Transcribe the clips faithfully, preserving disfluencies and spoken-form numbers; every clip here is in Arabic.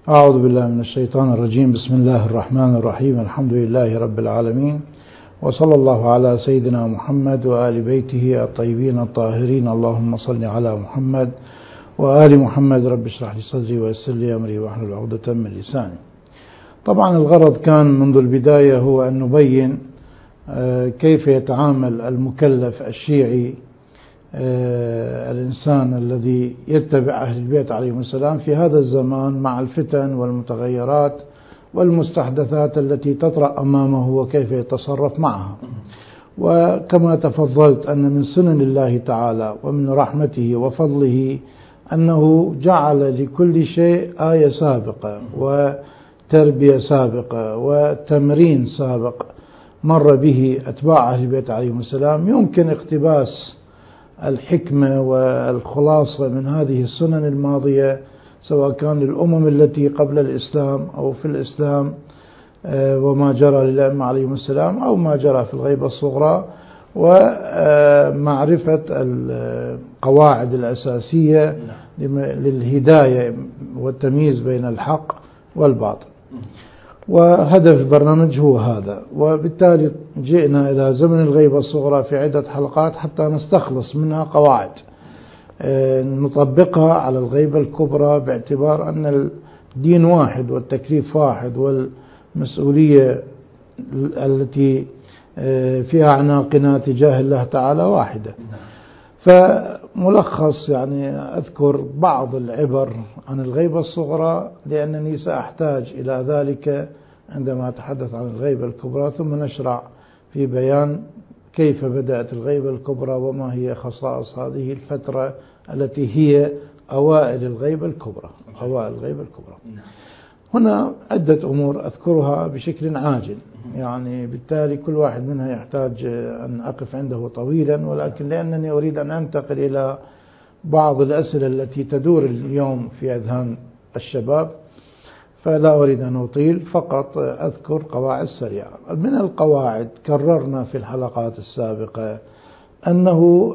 أعوذ بالله من الشيطان الرجيم. بسم الله الرحمن الرحيم. الحمد لله رب العالمين، وصلى الله على سيدنا محمد وآل بيته الطيبين الطاهرين. اللهم صل على محمد وآل محمد. رب اشرح لي صدري ويسر لي أمري واحلل عقدة من لساني. طبعا الغرض كان منذ البداية هو أن نبين كيف يتعامل المكلف الشيعي، الإنسان الذي يتبع أهل البيت عليهم السلام في هذا الزمان مع الفتن والمتغيرات والمستحدثات التي تطرأ أمامه، وكيف يتصرف معها. وكما تفضلت أن من سنن الله تعالى ومن رحمته وفضله أنه جعل لكل شيء آية سابقة وتربية سابقة وتمرين سابق مر به أتباع أهل البيت عليهم السلام، يمكن اقتباس الحكمة والخلاصة من هذه السنن الماضية، سواء كان للأمم التي قبل الإسلام أو في الإسلام وما جرى للأئمة عليهم السلام، أو ما جرى في الغيبة الصغرى، ومعرفة القواعد الأساسية للهداية والتمييز بين الحق والباطل. وهدف البرنامج هو هذا، وبالتالي جئنا إلى زمن الغيبة الصغرى في عدة حلقات حتى نستخلص منها قواعد نطبقها على الغيبة الكبرى، باعتبار أن الدين واحد والتكليف واحد والمسؤولية التي فيها أعناقنا تجاه الله تعالى واحدة. فملخص يعني أذكر بعض العبر عن الغيبة الصغرى، لأنني سأحتاج إلى ذلك عندما أتحدث عن الغيبة الكبرى، ثم نشرع في بيان كيف بدأت الغيبة الكبرى وما هي خصائص هذه الفترة التي هي أوائل الغيبة الكبرى. أوائل الغيبة الكبرى هنا عدة أمور أذكرها بشكل عاجل، يعني بالتالي كل واحد منها يحتاج أن أقف عنده طويلا، ولكن لأنني أريد أن أنتقل إلى بعض الأسئلة التي تدور اليوم في أذهان الشباب، فلا أريد أن أطيل، فقط أذكر قواعد سريعة. من القواعد كررنا في الحلقات السابقة أنه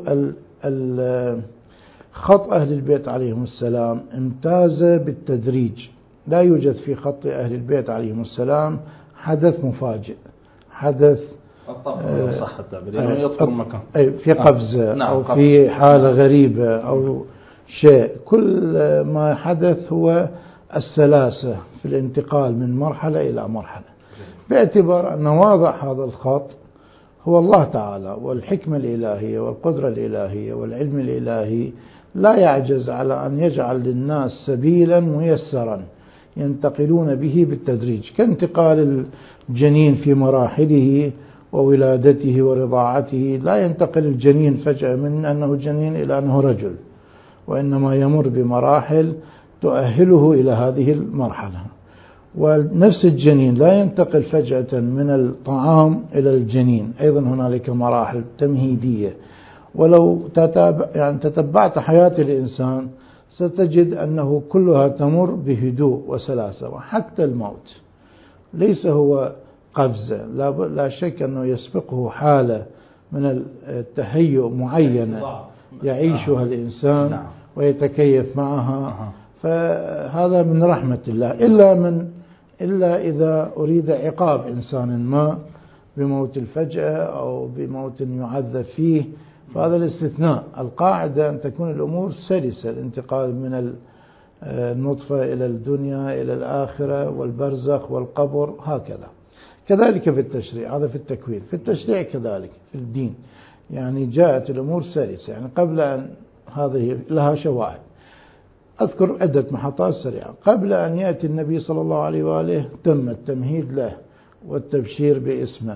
خط أهل البيت عليهم السلام امتاز بالتدريج. لا يوجد في خط أهل البيت عليهم السلام حدث مفاجئ، حدث صح يذكر مكان في قفزة أو في حالة غريبة أو شيء. كل ما حدث هو السلاسة في الانتقال من مرحلة إلى مرحلة، باعتبار أن واضع هذا الخط هو الله تعالى، والحكمة الإلهية والقدرة الإلهية والعلم الإلهي لا يعجز على أن يجعل للناس سبيلا ميسرا ينتقلون به بالتدريج، كانتقال الجنين في مراحله وولادته ورضاعته. لا ينتقل الجنين فجأة من أنه جنين إلى أنه رجل، وإنما يمر بمراحل تؤهله إلى هذه المرحلة. ونفس الجنين لا ينتقل فجأة من الطعام إلى الجنين، أيضا هنالك مراحل تمهيدية. ولو تتابع يعني تتبعت حياة الإنسان ستجد أنه كلها تمر بهدوء وسلاسة، وحتى الموت ليس هو قفزة، لا, لا شك أنه يسبقه حالة من التهيؤ معينة يعيشها الإنسان ويتكيف معها. فهذا من رحمة الله، إلا من إلا إذا أريد عقاب إنسان ما بموت الفجأة أو بموت يعذب فيه، فهذا الاستثناء. القاعدة أن تكون الأمور سلسة، الانتقال من النطفة إلى الدنيا إلى الآخرة والبرزخ والقبر هكذا. كذلك في التشريع، هذا في التكوين. في التشريع كذلك في الدين، يعني جاءت الأمور سلسة، يعني قبل أن هذه لها شواهد. أذكر عدة محطات سريعة. قبل أن يأتي النبي صلى الله عليه وآله تم التمهيد له والتبشير باسمه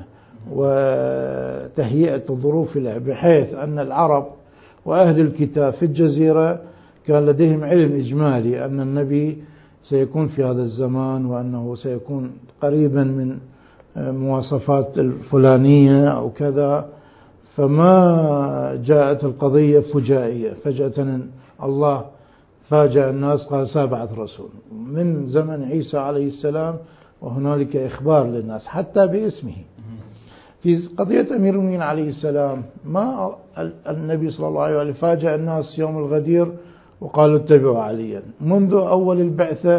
وتهيئة الظروف له، بحيث أن العرب وأهل الكتاب في الجزيرة كان لديهم علم إجمالي أن النبي سيكون في هذا الزمان، وأنه سيكون قريبا من مواصفات الفلانية أو كذا. فما جاءت القضية فجائية فجأة الله فاجأ الناس قال سابعث رسول. من زمن عيسى عليه السلام وهنالك إخبار للناس حتى باسمه. في قضية أمير المؤمنين عليه السلام ما النبي صلى الله عليه وسلم فاجأ الناس يوم الغدير وقالوا اتبعوا عليا. منذ أول البعثة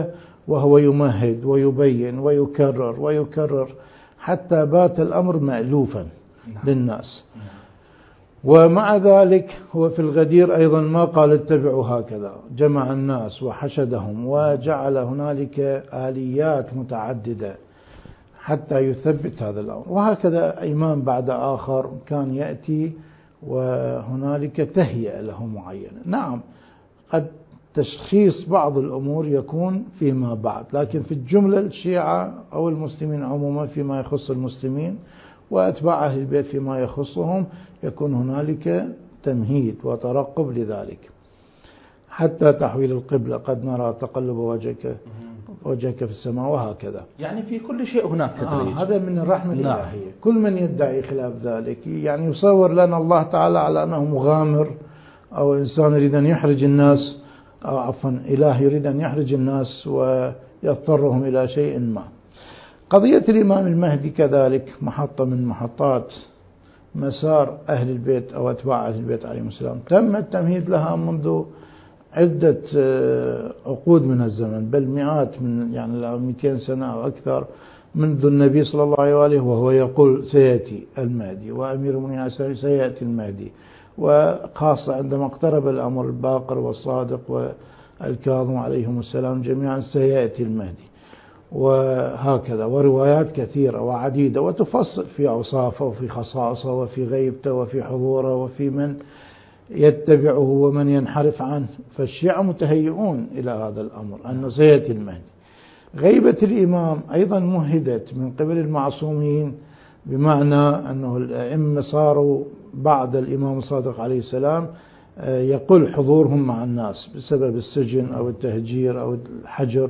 وهو يمهد ويبين ويكرر ويكرر حتى بات الأمر مألوفا للناس. ومع ذلك هو في الغدير أيضا ما قال اتبعوا هكذا، جمع الناس وحشدهم وجعل هنالك آليات متعددة حتى يثبت هذا الأمر. وهكذا إمام بعد آخر كان يأتي وهنالك تهيئة له معينة. نعم قد تشخيص بعض الأمور يكون فيما بعد، لكن في الجملة الشيعة أو المسلمين عموما فيما يخص المسلمين وأتباع أهل البيت فيما يخصهم يكون هنالك تمهيد وترقب لذلك. حتى تحويل القبلة قد نرى تقلب وجهك وجهك في السماء وهكذا. يعني في كل شيء هناك تدريج. آه هذا من الرحمة الإلهية. نعم. كل من يدعي خلاف ذلك يعني يصور لنا الله تعالى على أنه مغامر أو إنسان يريد أن يحرج الناس، أو عفوا إله يريد أن يحرج الناس ويضطرهم إلى شيء ما. قضية الإمام المهدي كذلك محطة من محطات مسار أهل البيت أو أتباع أهل البيت عليهم السلام. تم التمهيد لها منذ عدة عقود من الزمن، بل مئات من يعني مئتين سنة أو أكثر، منذ النبي صلى الله عليه وآله وهو يقول سيأتي المهدي، وأمير المؤمنين سيأتي المهدي، وخاصة عندما اقترب الأمر الباقر والصادق والكاظم عليهم السلام جميعا سيأتي المهدي، وهكذا. وروايات كثيرة وعديدة وتفصل في أوصافه وفي خصائصه وفي غيبته وفي حضوره وفي من يتبعه ومن ينحرف عنه. فالشيعة متهيئون إلى هذا الأمر أنه سيأتي المهدي. غيبة الإمام أيضا مهدت من قبل المعصومين، بمعنى أنه الأئمة صاروا بعد الإمام الصادق عليه السلام يقل حضورهم مع الناس بسبب السجن أو التهجير أو الحجر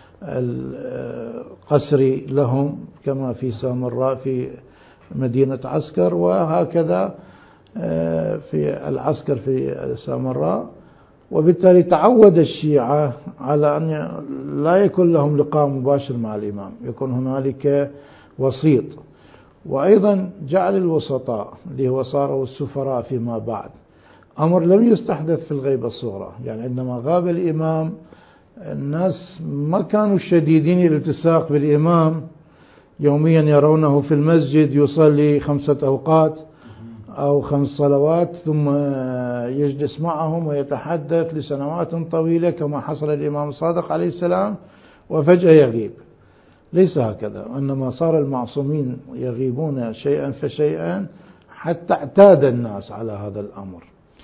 القسري لهم، كما في سامراء في مدينة عسكر، وهكذا في العسكر في سامراء. وبالتالي تعود الشيعة على أن لا يكون لهم لقاء مباشر مع الإمام، يكون هنالك وسيط. وأيضا جعل الوسطاء اللي هو صاروا السفراء فيما بعد، أمر لم يستحدث في الغيبة الصغرى. يعني عندما غاب الإمام الناس ما كانوا شديدين الالتصاق بالإمام، يوميا يرونه في المسجد يصلي خمسة أوقات أو خمس صلوات ثم يجلس معهم ويتحدث لسنوات طويلة كما حصل الإمام الصادق عليه السلام، وفجأة يغيب. ليس هكذا، إنما صار المعصومين يغيبون شيئا فشيئا حتى اعتاد الناس على هذا الأمر.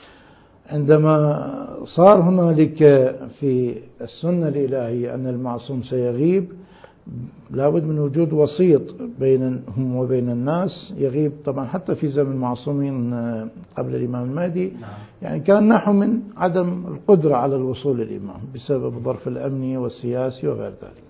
عندما صار هنالك في السنة الإلهية أن المعصوم سيغيب، لابد من وجود وسيط بينهم وبين الناس يغيب. طبعا حتى في زمن المعصومين قبل الإمام المهدي يعني كان نحو من عدم القدرة على الوصول للإمام بسبب الظرف الأمني والسياسي وغير ذلك.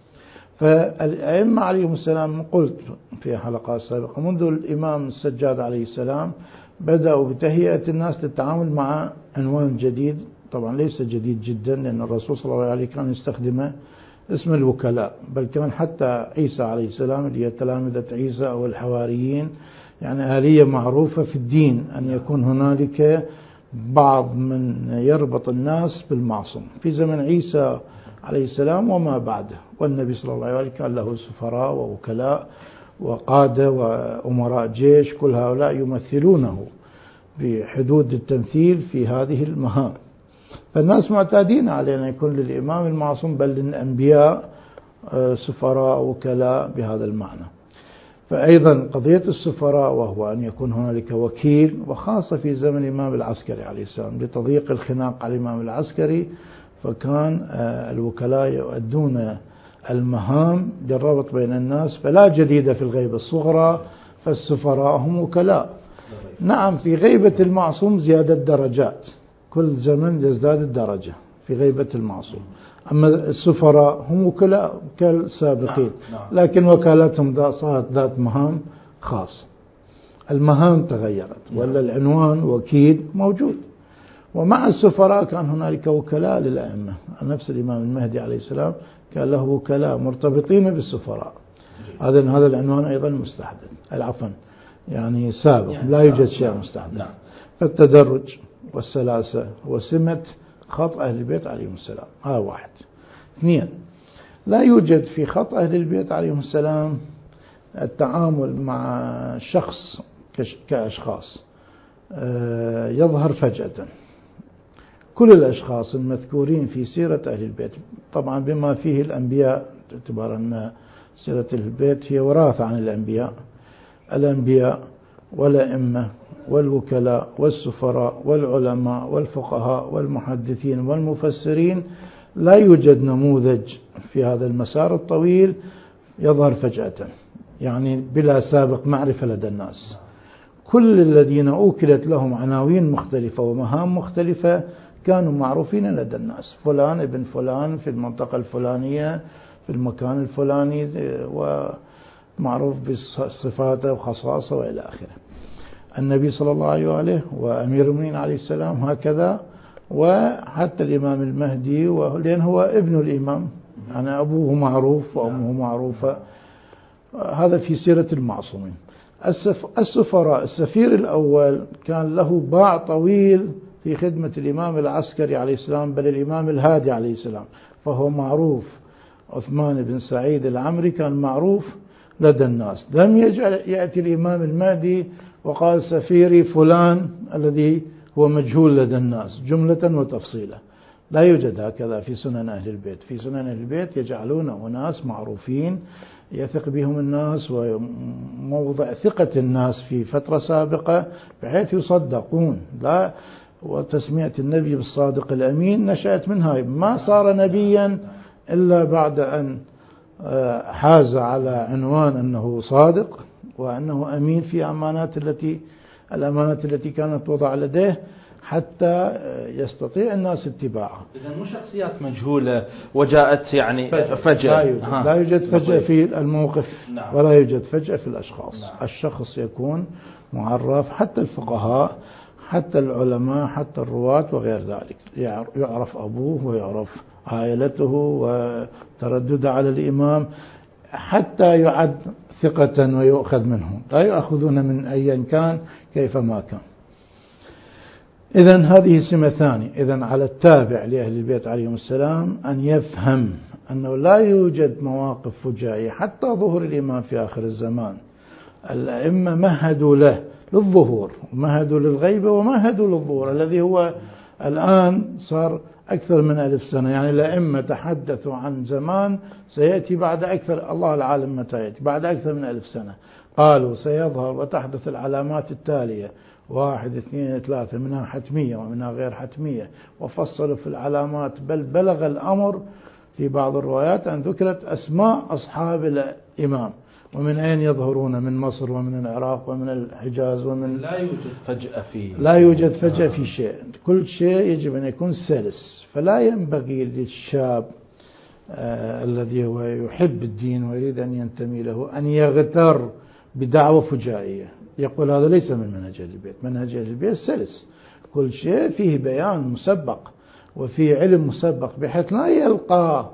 فالأئمة عليهم السلام قلت في حلقات سابقة منذ الإمام السجاد عليه السلام بدأوا بتهيئة الناس للتعامل مع عنوان جديد، طبعا ليس جديد جدا لأن الرسول صلى الله عليه وسلم كان يستخدمه، اسم الوكلاء. بل كان حتى عيسى عليه السلام اللي هي تلامذة عيسى أو الحواريين يعني آلية معروفة في الدين أن يكون هنالك بعض من يربط الناس بالمعصوم في زمن عيسى عليه السلام وما بعده. والنبي صلى الله عليه وسلم كان له سفراء ووكلاء وقادة وأمراء جيش، كل هؤلاء يمثلونه بحدود التمثيل في هذه المهام. فالناس معتادين على أن يكون للإمام المعصوم بل للأنبياء سفراء وكلاء بهذا المعنى. فأيضا قضية السفراء وهو أن يكون هنالك وكيل، وخاصة في زمن الإمام العسكري عليه السلام لتضييق الخناق على الإمام العسكري، فكان الوكلاء يؤدون المهام للربط بين الناس. فلا جديد في الغيبة الصغرى، فالسفراء هم وكلاء. نعم في غيبة المعصوم زيادة درجات، كل زمن يزداد الدرجة في غيبة المعصوم. أما السفراء هم وكلاء كالسابقين، لكن وكالتهم صارت ذات مهام خاصة، المهام تغيرت، ولا العنوان وكيل موجود. ومع السفراء كان هنالك وكلاء للأئمة، نفس الإمام المهدي عليه السلام كان له وكلاء مرتبطين بالسفراء. هذا هذا العنوان أيضا مستحدث، العفو يعني سابق، لا يوجد شيء مستحدث. فالتدرج والسلاسة وسمة خط أهل البيت عليهم السلام. هذا واحد. اثنين، لا يوجد في خط أهل البيت عليهم السلام التعامل مع شخص كأشخاص يظهر فجأة. كل الأشخاص المذكورين في سيرة أهل البيت، طبعا بما فيه الأنبياء، باعتبار أن سيرة أهل البيت هي وراثة عن الأنبياء، الأنبياء والأئمة والوكلاء والسفراء والعلماء والفقهاء والمحدثين والمفسرين، لا يوجد نموذج في هذا المسار الطويل يظهر فجأة، يعني بلا سابق معرفة لدى الناس. كل الذين أوكلت لهم عناوين مختلفة ومهام مختلفة كانوا معروفين لدى الناس، فلان ابن فلان في المنطقة الفلانية في المكان الفلاني، ومعروف بصفاته وخصائصه وإلى آخره. النبي صلى الله عليه وآله وأمير المؤمنين عليه السلام هكذا، وحتى الإمام المهدي، لأن هو ابن الإمام، يعني أبوه معروف وأمه معروفة. هذا في سيرة المعصومين. السفراء، السفير الأول كان له باع طويل في خدمة الإمام العسكري عليه السلام، بل الإمام الهادي عليه السلام، فهو معروف. عثمان بن سعيد العمري كان معروف لدى الناس. لم يجعل يأتي الإمام المهدي وقال سفيري فلان الذي هو مجهول لدى الناس جملة وتفصيلا. لا يوجد هكذا في سنن أهل البيت. في سنن أهل البيت يجعلون أناس معروفين يثق بهم الناس، وموضع ثقة الناس في فترة سابقة بحيث يصدقون. لا، وتسمية النبي بالصادق الأمين نشأت منها. ما صار نبيا إلا بعد أن حاز على عنوان أنه صادق وأنه أمين في أمانات التي الأمانات التي كانت وضع لديه، حتى يستطيع الناس اتباعه. إذا مو شخصيات مجهولة وجاءت يعني فجأة. لا يوجد, لا يوجد فجأة في الموقف. نعم. ولا يوجد فجأة في الأشخاص. نعم. الشخص يكون معرف، حتى الفقهاء، حتى العلماء، حتى الرواة وغير ذلك، يعرف أبوه ويعرف عائلته وتردد على الإمام، حتى يعد ثقة ويؤخذ منه. لا يأخذون من أيا كان كيفما كان. إذن هذه سمة ثانية. إذن على التابع لأهل البيت عليهم السلام أن يفهم أنه لا يوجد مواقف فجائية. حتى ظهور الإمام في آخر الزمان الأئمة مهدوا له للظهور، ومهدوا للغيبة، ومهدوا للظهور الذي هو الآن صار أكثر من ألف سنة. يعني الأئمة تحدثوا عن زمان سيأتي بعد أكثر، الله العالم متى يأتي، بعد أكثر من ألف سنة. قالوا سيظهر وتحدث العلامات التالية، واحد اثنين ثلاثة، منها حتمية ومنها غير حتمية، وفصلوا في العلامات. بل بلغ الأمر في بعض الروايات أن ذكرت أسماء أصحاب الإمام ومن أين يظهرون، من مصر ومن العراق ومن الحجاز ومن. لا يوجد فجأة في لا يوجد فجأة في شيء. كل شيء يجب أن يكون سلس. فلا ينبغي للشاب آه الذي هو يحب الدين ويريد أن ينتمي له أن يغتر بدعوة فجائية. يقول هذا ليس من منهج أهل البيت. منهج أهل البيت سلس، كل شيء فيه بيان مسبق وفيه علم مسبق، بحيث لا يلقى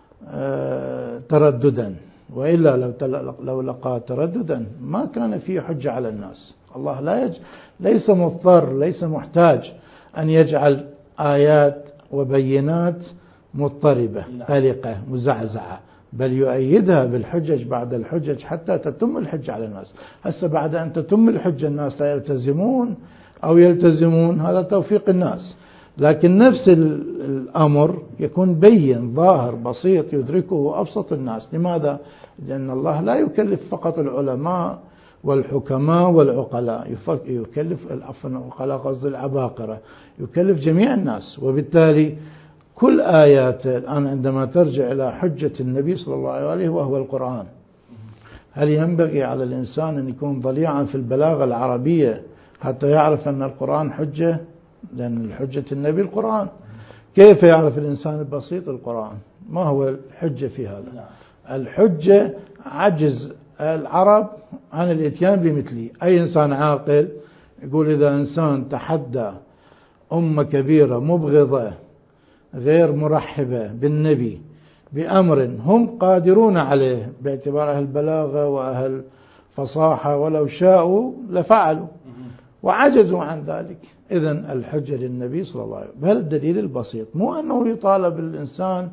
آه ترددا. وإلا لو لو لقى ترددا ما كان فيه حجة على الناس. الله لا يج... ليس مضطر، ليس محتاج أن يجعل آيات وبينات مضطربة قلقة مزعزعة، بل يؤيدها بالحجج بعد الحجج حتى تتم الحجة على الناس. هسه بعد أن تتم الحجة الناس لا يلتزمون أو يلتزمون، هذا توفيق الناس. لكن نفس الأمر يكون بين ظاهر بسيط يدركه أبسط الناس. لماذا؟ لأن الله لا يكلف فقط العلماء والحكماء والعقلاء، يكلف العقلاء قصد العباقرة، يكلف جميع الناس. وبالتالي كل آيات الآن عندما ترجع إلى حجة النبي صلى الله عليه وهو القرآن، هل ينبغي على الإنسان أن يكون ضليعا في البلاغة العربية حتى يعرف أن القرآن حجة؟ لأن الحجة النبي القرآن. كيف يعرف الإنسان البسيط القرآن؟ ما هو الحجة في هذا؟ الحجة عجز العرب عن الاتيان بمثله. أي إنسان عاقل يقول إذا إنسان تحدى أمة كبيرة مبغضة غير مرحبة بالنبي بأمر هم قادرون عليه باعتبار أهل بلاغة وأهل فصاحة ولو شاءوا لفعلوا وعجزوا عن ذلك، إذن الحجة للنبي صلى الله عليه وسلم. بل الدليل البسيط مو أنه يطالب الإنسان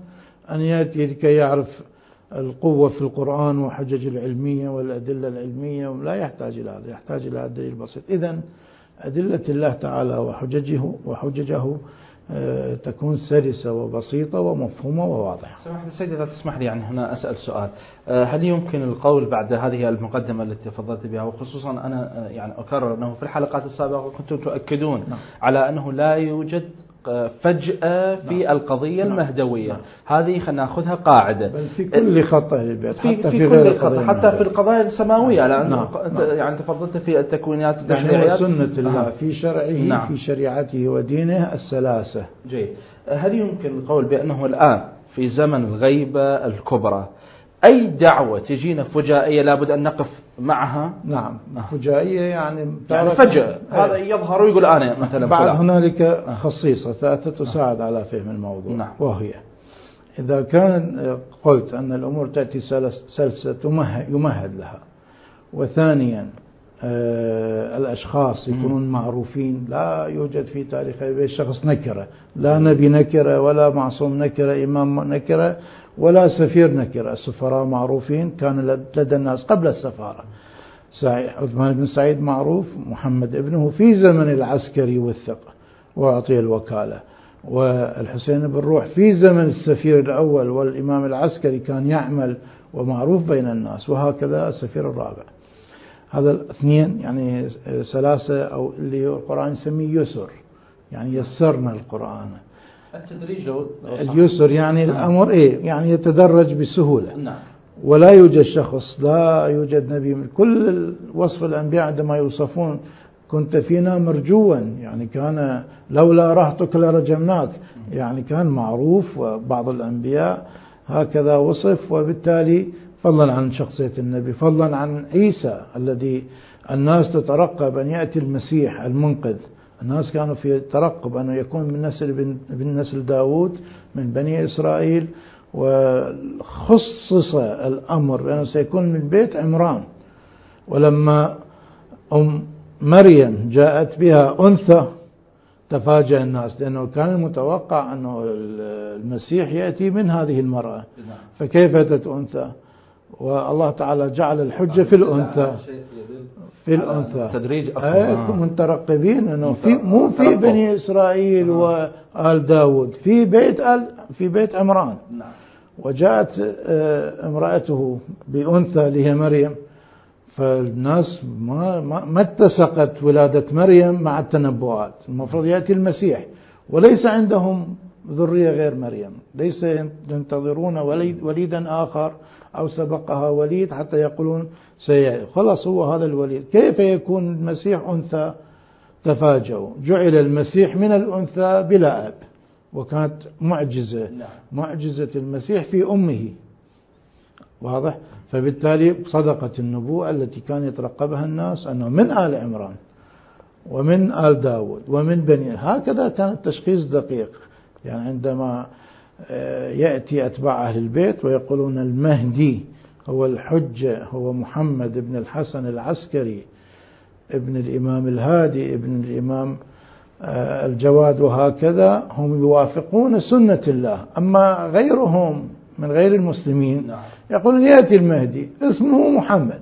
أن يأتي لكي يعرف القوة في القرآن وحجج العلمية والأدلة العلمية، لا يحتاج إلى هذا، يحتاج إلى دليل بسيط. إذن أدلة الله تعالى وحججه وحججه تكون سلسة وبسيطة ومفهومة وواضحة. سماحة السيد، إذا تسمح لي يعني هنا أسأل سؤال، هل يمكن القول بعد هذه المقدمة التي تفضلت بها، وخصوصا أنا يعني أكرر أنه في الحلقات السابقة كنتم تؤكدون نعم. على أنه لا يوجد فجأة في نعم. القضية نعم. المهدوية نعم. هذه خلينا ناخذها قاعدة بل في كل خطة للبيت، حتى في, في, في غير كل خطة، حتى في القضايا السماوية نعم. نعم. يعني تفضلت في التكوينات التشريعيات يعني سنة الله آه. في شرعه نعم. في شريعته ودينه السلاسة. جيد. هل يمكن القول بأنه الآن في زمن الغيبة الكبرى أي دعوة تجينا فجائية لابد أن نقف معها؟ نعم فجائية يعني, يعني فجأة هذا يظهر ويقول أنا مثلا بعد فلان. هنالك خصيصة ثلاثة تساعد على فهم الموضوع نعم. وهي إذا كان قلت أن الأمور تأتي سلسة يمهد لها، وثانيا آه الأشخاص يكونون معروفين، لا يوجد في تاريخ الشخص نكرة، لا نبي نكرة ولا معصوم نكرة، إمام نكرة ولا سفير نكرة، السفراء معروفين كان لدى الناس قبل السفارة. عثمان بن سعيد معروف، محمد ابنه في زمن العسكري والثقة وأعطي الوكالة، والحسين بن روح في زمن السفير الأول والإمام العسكري كان يعمل ومعروف بين الناس، وهكذا السفير الرابع. هذا الاثنين يعني سلاسة، أو اللي القرآن يسميه يسر، يعني يسرنا القرآن. التدريج اليسر يعني نعم. الأمر إيه يعني يتدرج بسهولة نعم. ولا يوجد شخص، لا يوجد نبي من كل وصف الأنبياء عندما يوصفون كنت فينا مرجوا، يعني كان لولا رهتك لرجمناك، يعني كان معروف. وبعض الأنبياء هكذا وصف، وبالتالي فضلا عن شخصية النبي، فضلا عن عيسى الذي الناس تترقب أن يأتي المسيح المنقذ، الناس كانوا في ترقب أنه يكون من نسل من نسل داود من بني إسرائيل، وخصص الأمر بأنه سيكون من بيت عمران. ولما أم مريم جاءت بها أنثى تفاجأ الناس، لأنه كان المتوقع أنه المسيح يأتي من هذه المرأة، فكيف أتت أنثى؟ والله تعالى جعل الحجة في الأنثى في الأنثى تدريج أكم مترقبين أنه في مو في بني إسرائيل وآل داود، في بيت آل في بيت عمران. وجاءت امرأته بأنثى اللي هي مريم، فالناس ما ما, ما اتسقت ولادة مريم مع التنبؤات. المفروض يأتي المسيح وليس عندهم ذرية غير مريم، ليس ينتظرون وليد وليدا آخر أو سبقها وليد حتى يقولون سيأتي، خلاص هو هذا الوليد. كيف يكون المسيح أنثى؟ تفاجؤوا، جعل المسيح من الأنثى بلا أب، وكانت معجزة معجزة المسيح في أمه، واضح. فبالتالي صدقت النبوءة التي كان يترقبها الناس أنه من آل عمران ومن آل داود ومن بني، هكذا كان التشخيص دقيق. يعني عندما يأتي أتباع أهل البيت ويقولون المهدي هو الحجة، هو محمد ابن الحسن العسكري ابن الإمام الهادي ابن الإمام الجواد، وهكذا هم يوافقون سنة الله. أما غيرهم من غير المسلمين يقولون يأتي المهدي اسمه محمد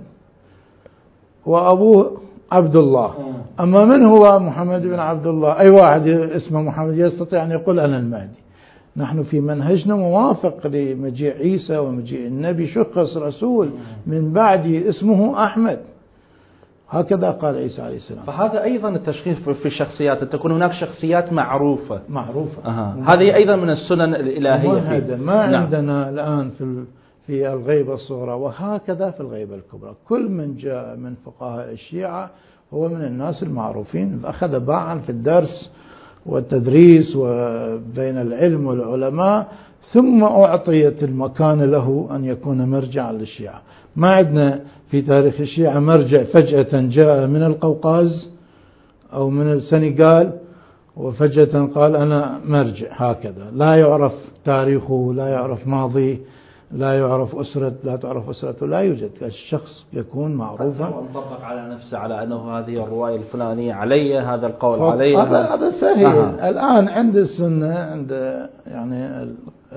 وأبوه عبد الله، أما من هو محمد بن عبد الله؟ أي واحد اسمه محمد يستطيع أن يقول أنا المهدي. نحن في منهجنا موافق لمجيء عيسى ومجيء النبي، شخص رسول من بعدي اسمه أحمد، هكذا قال عيسى عليه السلام. فهذا أيضا التشخيص في الشخصيات، أن تكون هناك شخصيات معروفة معروفة أه. هذه أيضا من السنن الإلهية. ما نعم. عندنا الآن في في الغيبة الصغرى، وهكذا في الغيبة الكبرى. كل من جاء من فقهاء الشيعة هو من الناس المعروفين، أخذ باعا في الدرس والتدريس وبين العلم والعلماء، ثم أعطيت المكان له أن يكون مرجعا للشيعة. ما عندنا في تاريخ الشيعة مرجع فجأة جاء من القوقاز أو من السنغال وفجأة قال أنا مرجع، هكذا لا يعرف تاريخه، لا يعرف ماضيه، لا يعرف أسرة، لا تعرف أسرته، لا يوجد. الشخص يكون معروفا وانطبق على نفسه على أنه هذه الرواية الفلانية علي، هذا القول علي، هذا هذا سهل. آه. الآن عند السنة، عند يعني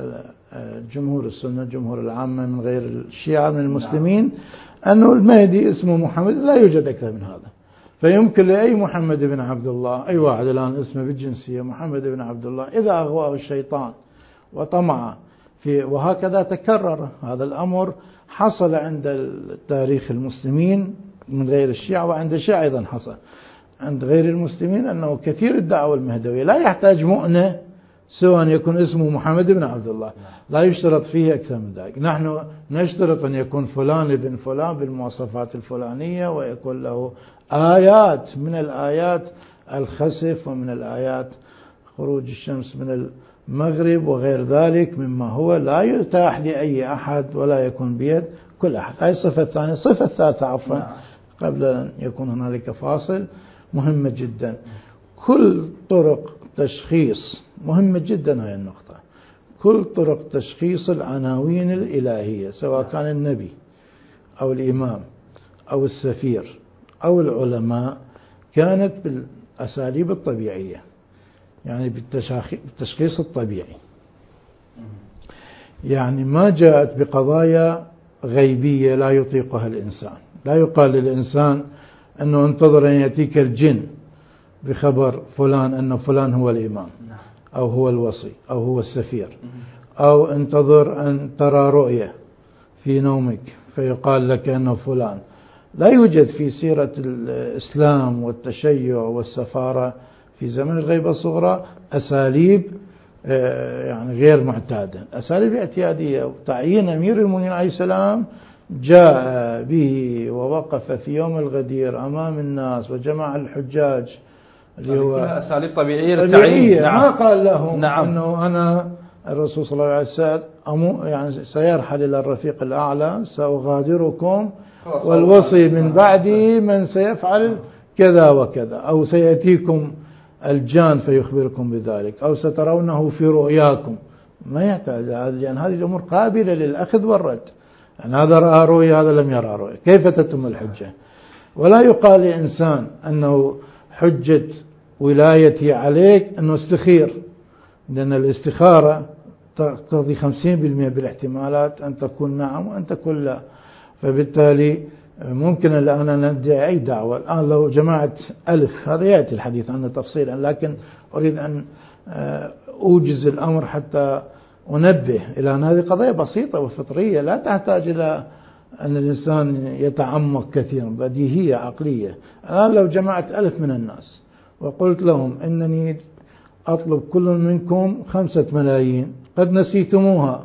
جمهور السنة جمهور العامة من غير الشيعة من المسلمين أنه المهدي اسمه محمد، لا يوجد أكثر من هذا. فيمكن لأي محمد بن عبد الله، أي واحد الآن اسمه بالجنسية محمد بن عبد الله، إذا أغواه الشيطان وطمع في، وهكذا تكرر هذا الأمر، حصل عند التاريخ المسلمين من غير الشيعة، وعند الشيعة أيضا حصل عند غير المسلمين، أنه كثير الدعوة المهدوية لا يحتاج مؤنة سوى أن يكون اسمه محمد بن عبد الله، لا يشترط فيه أكثر من ذلك. نحن نشترط أن يكون فلان ابن فلان بالمواصفات الفلانية، ويكون له آيات من الآيات الخسف، ومن الآيات خروج الشمس من المغرب وغير ذلك مما هو لا يتاح لأي أحد ولا يكون بيد كل أحد. هذه الصفة الثانية. الصفة الثالثة عفوا قبل أن يكون هنالك فاصل مهمة جدا، كل طرق تشخيص، مهمة جدا هذه النقطة، كل طرق تشخيص العناوين الإلهية سواء كان النبي أو الإمام أو السفير أو العلماء كانت بالأساليب الطبيعية، يعني بالتشخيص الطبيعي، يعني ما جاءت بقضايا غيبية لا يطيقها الإنسان. لا يقال للإنسان أنه انتظر أن يأتيك الجن بخبر فلان أن فلان هو الإمام أو هو الوصي أو هو السفير، أو انتظر أن ترى رؤية في نومك فيقال لك أنه فلان. لا يوجد في سيرة الإسلام والتشيع والسفارة في زمن الغيبة الصغرى أساليب يعني غير معتادة، أساليب اعتيادية. تعيين أمير المؤمنين عليه السلام جاء به ووقف في يوم الغدير أمام الناس وجمع الحجاج، اللي هو أساليب طبيعية للتعيين. نعم. ما قال لهم نعم. أنه أنا الرسول صلى الله عليه وسلم يعني سيرحل إلى الرفيق الأعلى، سأغادركم والوصي من بعدي من سيفعل كذا وكذا، أو سيأتيكم الجان فيخبركم بذلك، أو سترونه في رؤياكم. ما يحتاج، لأن هذه الأمور قابلة للأخذ والرد، يعني هذا رأى رؤيا هذا لم يرى رؤيا، كيف تتم الحجة؟ ولا يقال لإنسان أنه حجة ولايتي عليك أنه استخير، لأن الاستخارة تقضي خمسين بالمئة بالاحتمالات أن تكون نعم وأن تكون لا. فبالتالي ممكن الآن أن ندعي أي دعوة. الآن لو جماعة ألف، هذا يأتي الحديث عنه تفصيلا، لكن أريد أن أوجز الأمر حتى أنبه إلى أن هذه قضية بسيطة وفطرية لا تحتاج إلى أن الإنسان يتعمق كثيرا، بديهية عقلية. الآن لو جمعت ألف من الناس وقلت لهم إنني أطلب كل منكم خمسة ملايين قد نسيتموها،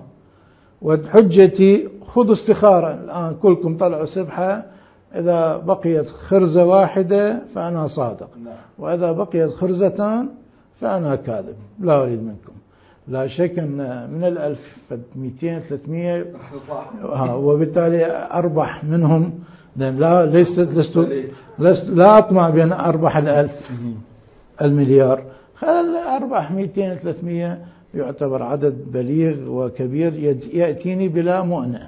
وحجتي خذوا استخارة الآن كلكم طلعوا سبحة، إذا بقيت خرزة واحدة فأنا صادق، وإذا بقيت خرزتان فأنا كاذب، لا أريد منكم. لا شك أن من الألف مئتين ثلاثمئة، وبالتالي أربح منهم، لا ليست لست, لست لا أطمع بأن أربح الألف المليار، خلال أربح مئتين ثلاثمئة يعتبر عدد بليغ وكبير يأتيني بلا مؤنة.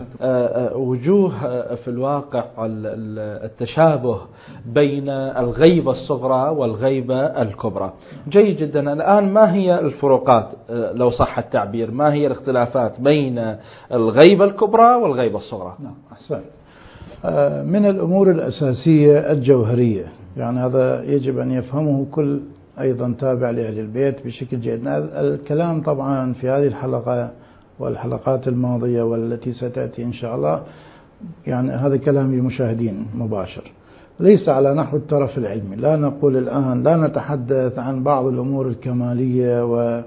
وجوه في الواقع التشابه بين الغيبة الصغرى والغيبة الكبرى. جيد جدا. الآن ما هي الفروقات لو صح التعبير، ما هي الاختلافات بين الغيبة الكبرى والغيبة الصغرى؟ نعم أحسن. من الأمور الأساسية الجوهرية، يعني هذا يجب أن يفهمه كل أيضا تابع لأهل البيت بشكل جيد. الكلام طبعا في هذه الحلقة والحلقات الماضية والتي ستأتي إن شاء الله، يعني هذا كلام للمشاهدين مباشر، ليس على نحو الترف العلمي. لا نقول الآن، لا نتحدث عن بعض الأمور الكمالية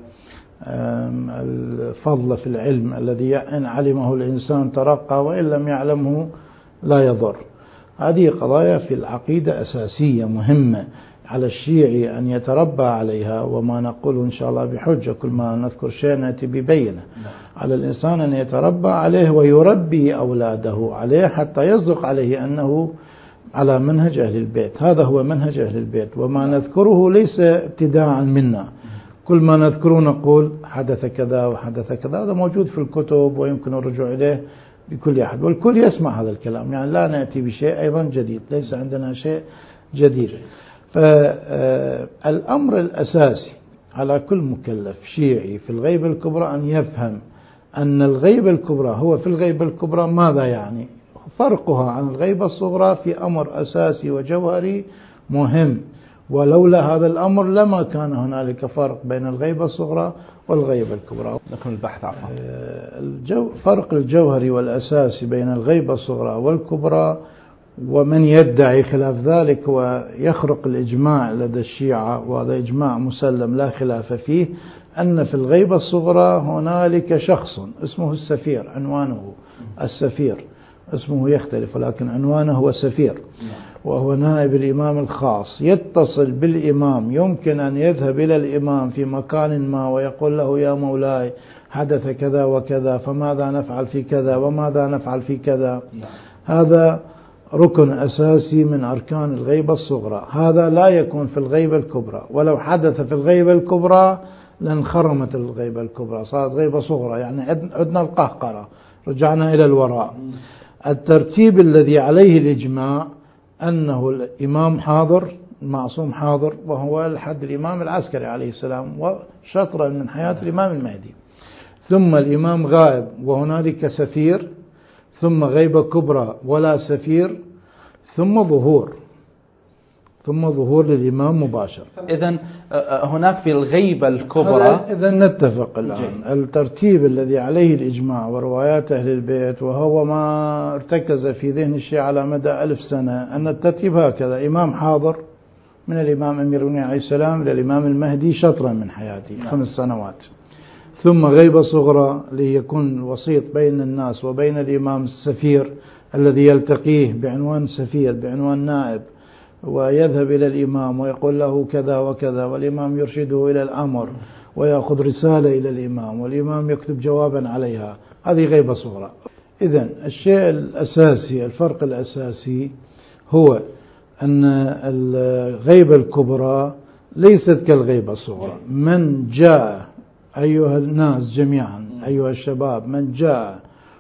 والفضل في العلم الذي إن علمه الإنسان ترقى وإن لم يعلمه لا يضر. هذه قضايا في العقيدة أساسية مهمة على الشيعي أن يتربى عليها، وما نقوله إن شاء الله بحجة، كل ما نذكر شيء نأتي ببينة. على الإنسان أن يتربى عليه ويربي أولاده عليه حتى يصدق عليه أنه على منهج أهل البيت. هذا هو منهج أهل البيت، وما نذكره ليس ابتداعا منا. كل ما نذكره نقول حدث كذا وحدث كذا، هذا موجود في الكتب ويمكن الرجوع إليه بكل أحد، والكل يسمع هذا الكلام. يعني لا نأتي بشيء أيضا جديد، ليس عندنا شيء جديد. فالأمر الأساسي على كل مكلف شيعي في الغيبة الكبرى أن يفهم أن الغيبة الكبرى هو في الغيبة الكبرى ماذا يعني؟ فرقها عن الغيبة الصغرى في أمر أساسي وجوهري مهم، ولولا هذا الأمر لما كان هنالك فرق بين الغيبة الصغرى والغيبة الكبرى. لكن البحث عفوا الجو فرق الجوهري والأساسي بين الغيبة الصغرى والكبرى، ومن يدعي خلاف ذلك ويخرق الإجماع لدى الشيعة، وهذا إجماع مسلم لا خلاف فيه، أن في الغيبة الصغرى هنالك شخص اسمه السفير، عنوانه السفير، اسمه يختلف ولكن عنوانه هو سفير، وهو نائب الإمام الخاص، يتصل بالإمام، يمكن أن يذهب إلى الإمام في مكان ما ويقول له يا مولاي حدث كذا وكذا، فماذا نفعل في كذا وماذا نفعل في كذا. هذا ركن أساسي من أركان الغيبة الصغرى، هذا لا يكون في الغيبة الكبرى، ولو حدث في الغيبة الكبرى لانخرمت الغيبة الكبرى، صارت غيبة صغرى، يعني عدنا القهقرة، رجعنا إلى الوراء. الترتيب الذي عليه الإجماع أنه الإمام حاضر، المعصوم حاضر، وهو لحد الإمام العسكري عليه السلام وشطرا من حياة الإمام المهدي، ثم الإمام غائب وهنالك سفير، ثم غيبة كبرى ولا سفير، ثم ظهور، ثم ظهور للإمام مباشر. إذن هناك في الغيبة الكبرى، إذن نتفق الآن الترتيب الذي عليه الإجماع وروايات أهل البيت، وهو ما ارتكز في ذهن الشيعة على مدى ألف سنة، أن الترتيب هكذا: إمام حاضر من الإمام أمير المؤمنين عليه السلام إلى الإمام المهدي شطرا من حياته خمس سنوات، ثم غيبة صغرى ليكون وسيط بين الناس وبين الإمام السفير الذي يلتقيه بعنوان سفير بعنوان نائب، ويذهب إلى الإمام ويقول له كذا وكذا، والإمام يرشده إلى الأمر ويأخذ رسالة إلى الإمام والإمام يكتب جوابا عليها. هذه غيبة صغرى. إذن الشيء الأساسي، الفرق الأساسي هو أن الغيبة الكبرى ليست كالغيبة الصغرى. من جاء أيها الناس جميعا، أيها الشباب، من جاء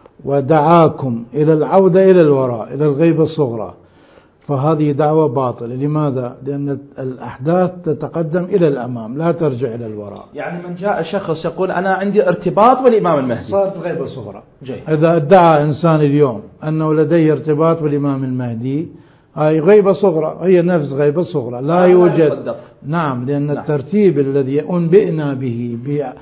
ودعاكم إلى العودة إلى الوراء إلى الغيبة الصغرى، فهذه دعوة باطلة. لماذا؟ لأن الأحداث تتقدم إلى الأمام لا ترجع إلى الوراء. يعني من جاء شخص يقول أنا عندي ارتباط بالإمام المهدي، صارت غيبة صغرى. جي. إذا ادعى إنسان اليوم أنه لديه ارتباط بالإمام المهدي، هاي غيبة صغرى، هي نفس غيبة صغرى، لا يوجد. نعم، لأن نعم. الترتيب الذي أنبئنا به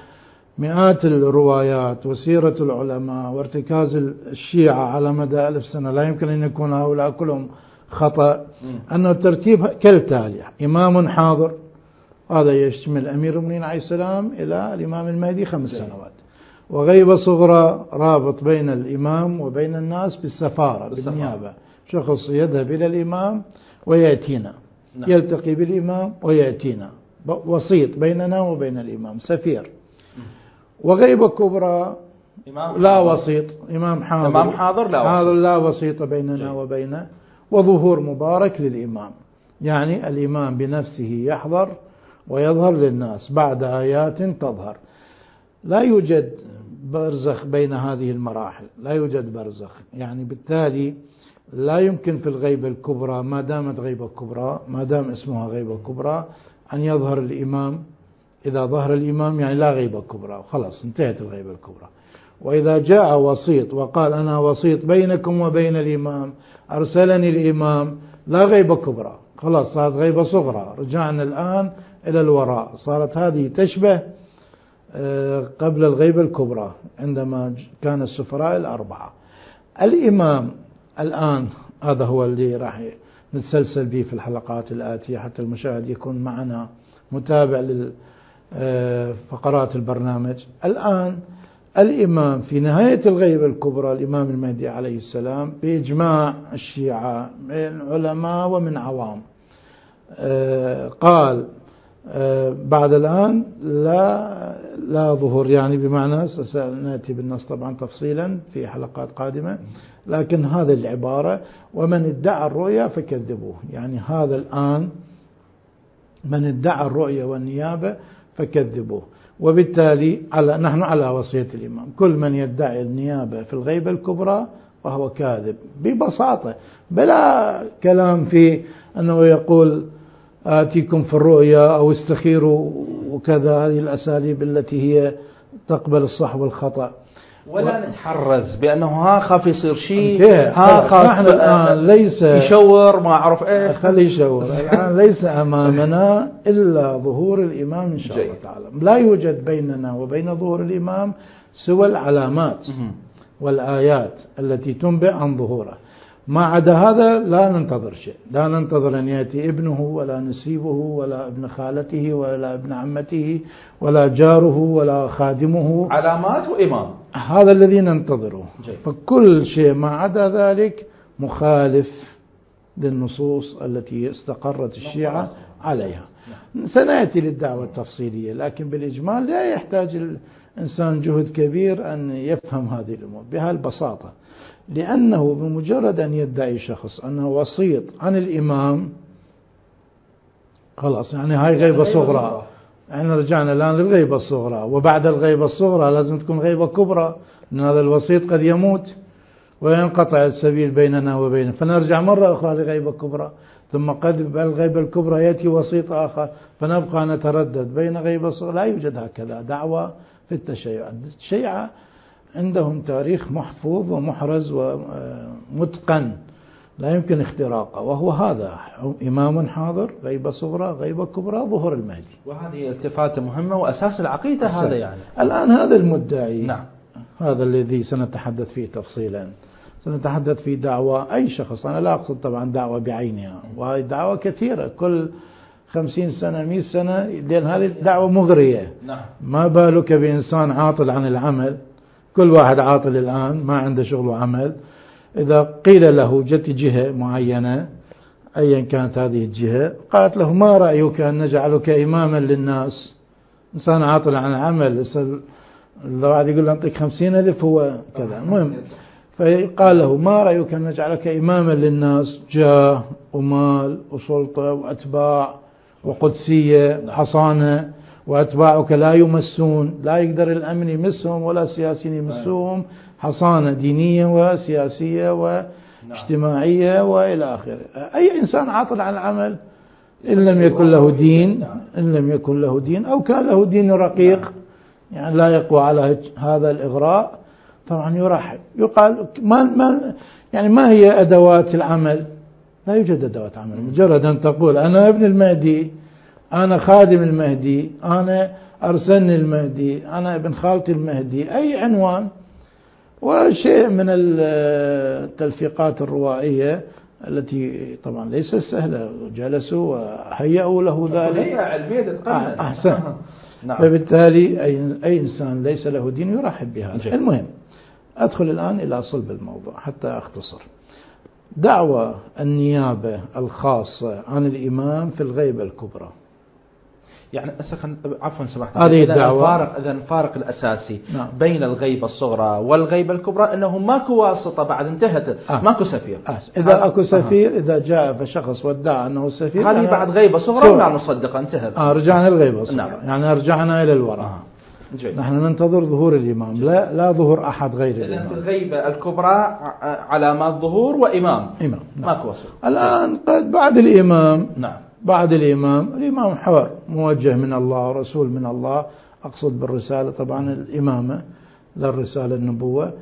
بمئات الروايات وسيرة العلماء وارتكاز الشيعة على مدى ألف سنة، لا يمكن أن يكون هؤلاء كلهم خطأ. أن الترتيب كالتالي: إمام حاضر، هذا يشمل أمير المؤمنين عليه السلام إلى الإمام المهدي خمس سنوات، وغيبة صغرى رابط بين الإمام وبين الناس بالسفارة بالنيابة، شخص يذهب إلى الإمام ويأتينا، يلتقي بالإمام ويأتينا، وسيط بيننا وبين الإمام، سفير. وغيبة كبرى لا وسيط، إمام حاضر، إمام حاضر لا, حاضر لا وسيط بيننا وبينه، وظهور مبارك للإمام، يعني الإمام بنفسه يحضر ويظهر للناس بعد آيات تظهر. لا يوجد برزخ بين هذه المراحل، لا يوجد برزخ، يعني بالتالي لا يمكن في الغيبة الكبرى ما دامت غيبة كبرى، ما دام اسمها غيبة كبرى، أن يظهر الإمام. إذا ظهر الإمام يعني لا غيبة كبرى، خلاص انتهت الغيبة الكبرى. وإذا جاء وسيط وقال أنا وسيط بينكم وبين الإمام، أرسلني الإمام، لا غيبة كبرى، خلاص صارت غيبة صغرى، رجعنا الآن إلى الوراء، صارت هذه تشبه قبل الغيبة الكبرى عندما كان السفراء الأربعة. الإمام الآن هذا هو اللي راح نتسلسل به في الحلقات الآتية حتى المشاهد يكون معنا متابع لفقرات البرنامج. الآن الإمام في نهاية الغيبة الكبرى الإمام المهدي عليه السلام بإجماع الشيعة من علماء ومن عوام قال بعد الآن لا لا ظهور، يعني بمعنى سنأتي بالنص طبعا تفصيلا في حلقات قادمة، لكن هذا العبارة: ومن ادعى الرؤيا فكذبوه، يعني هذا الآن من ادعى الرؤيا والنيابة فكذبوه. وبالتالي على نحن على وصية الإمام، كل من يدعي النيابة في الغيبة الكبرى فهو كاذب ببساطة، بلا كلام في أنه يقول آتيكم في الرؤيا أو استخيروا وكذا، هذه الأساليب التي هي تقبل الصح والخطأ. ولا نتحرز بأنه ها خاف يصير شيء، ها خاف الآن ليس يشور ما أعرف إيه، خلي يشور. الآن ليس أمامنا إلا ظهور الإمام إن شاء الله تعالى. لا يوجد بيننا وبين ظهور الإمام سوى العلامات والآيات التي تنبئ عن ظهوره. ما عدا هذا لا ننتظر شيء، لا ننتظر أن يأتي ابنه ولا نسيبه ولا ابن خالته ولا ابن عمته ولا جاره ولا خادمه، علامات وإمام، هذا الذي ننتظره. جيد. فكل شيء ما عدا ذلك مخالف للنصوص التي استقرت الشيعة عليها. سنأتي للدعوة التفصيلية، لكن بالإجمال لا يحتاج الإنسان جهد كبير أن يفهم هذه الأمور بهالبساطة، لأنه بمجرد أن يدعي شخص أنه وسيط عن الإمام خلاص، يعني هاي غيبة صغرى. يعني رجعنا الآن للغيبة الصغرى، وبعد الغيبة الصغرى لازم تكون غيبة كبرى، لأن هذا الوسيط قد يموت وينقطع السبيل بيننا وبينه، فنرجع مرة أخرى لغيبة كبرى، ثم قد بالغيبة الكبرى يأتي وسيط آخر، فنبقى نتردد بين غيبة صغرى. لا يوجد هكذا دعوة في التشيع. الشيعة عندهم تاريخ محفوظ ومحرز ومتقن لا يمكن اختراقه، وهو هذا: إمام حاضر، غيبة صغرى، غيبة كبرى، ظهور المهدي. وهذه التفاتة مهمة وأساس العقيدة. هذا يعني الآن هذا المدعي، نعم، هذا الذي سنتحدث فيه تفصيلا. سنتحدث في دعوة أي شخص، أنا لا أقصد طبعا دعوة بعينها، وهذه دعوة كثيرة كل خمسين سنة مئة سنة، لأن هذه الدعوة مغرية. نعم. ما بالك بإنسان عاطل عن العمل، كل واحد عاطل الآن ما عنده شغل وعمل. إذا قيل له جت جهة معينة أيا كانت هذه الجهة، قالت له ما رأيك أن نجعلك إماما للناس؟ إنسان عاطل عن العمل، الواحد يقول له أعطيك خمسين ألف هو كذا. المهم فقال له ما رأيك أن نجعلك إماما للناس؟ جاه ومال وسلطة وأتباع وقدسية حصانة، وأتباعك لا يمسون، لا يقدر الأمن يمسهم ولا السياسيين يمسوهم، حصانة دينية وسياسية واجتماعية وإلى آخره. أي إنسان عاطل عن العمل إن لم يكن له دين، إن لم يكن له دين أو كان له دين رقيق يعني لا يقوى على هذا الإغراء، طبعا يرحب. يقال ما ما يعني ما هي أدوات العمل؟ لا يوجد أدوات عمل. مجرد أن تقول أنا ابن المهدي، أنا خادم المهدي، أنا أرسلني المهدي، أنا ابن خالتي المهدي، أي عنوان. وشيء من التلفيقات الروائية التي طبعا ليست سهلة، جلسوا وهيئوا له ذلك، هي علمية تتقنن. أحسن. نعم. فبالتالي أي, أي إنسان ليس له دين يرحب بها. المهم أدخل الآن إلى صلب الموضوع حتى أختصر. دعوة النيابة الخاصة عن الإمام في الغيبة الكبرى، يعني عفوا سمحت، هذه الدعوة الفارق إذا الفارق الأساسي نعم. بين الغيبة الصغرى والغيبة الكبرى أنه ماكو واسطة بعد، انتهت آه. ماكو سفير. آه. إذا أكو سفير، آه. إذا جاء فشخص وادعى أنه سفير، هذه بعد غيبة صغرى ولا نصدق انتهت. آه رجعنا الغيبة الصغرى. نعم. يعني رجعنا إلى الوراء. آه. نحن ننتظر ظهور الإمام، لا لا ظهور أحد غير الإمام. في الغيبة الكبرى علامات ظهور وإمام. إمام. نعم. ماكو وسط. الآن قد بعد الإمام. نعم. بعد الإمام، الإمام حر موجه من الله ورسول من الله، أقصد بالرسالة طبعا الإمامة لا الرسالة النبوة.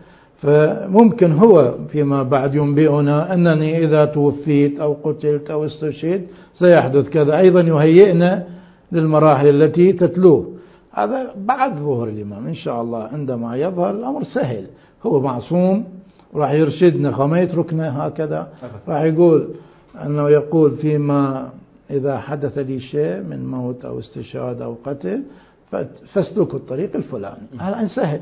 فممكن هو فيما بعد ينبئنا أنني إذا توفيت أو قتلت أو استشهد سيحدث كذا، أيضا يهيئنا للمراحل التي تتلوه. هذا بعد ظهور الإمام إن شاء الله. عندما يظهر الأمر سهل، هو معصوم راح يرشدنا وما يتركنا هكذا. راح يقول أنه يقول فيما إذا حدث لي شيء من موت أو استشهاد أو قتل فاسلكوا الطريق الفلاني. الآن سهل.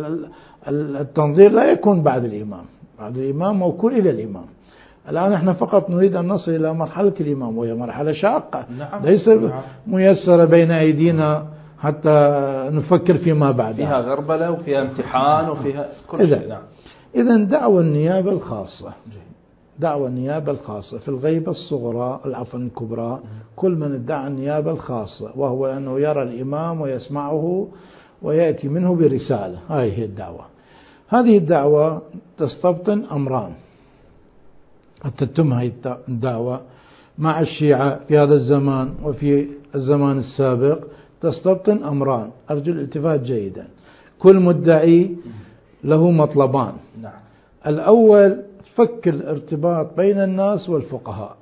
التنظير لا يكون بعد الإمام، بعد الإمام موكول إلى الإمام. الآن احنا فقط نريد أن نصل إلى مرحلة الإمام، وهي مرحلة شاقة. نعم. ليس ميسرة بين أيدينا حتى نفكر فيما بعد. فيها غربلة وفيها امتحان وفيها كل شيء. نعم. إذن دعوة النيابة الخاصة، دعوة النيابة الخاصة في الغيبة الصغرى العفو الكبرى، كل من ادعى النيابة الخاصة وهو أنه يرى الإمام ويسمعه ويأتي منه برسالة، هذه هي الدعوة. هذه الدعوة تستبطن أمران حتى تتم هذه الدعوة مع الشيعة في هذا الزمان وفي الزمان السابق. تستبطن أمران، أرجو الالتفات جيدا. كل مدعي له مطلبان. نعم. الأول فك الارتباط بين الناس والفقهاء،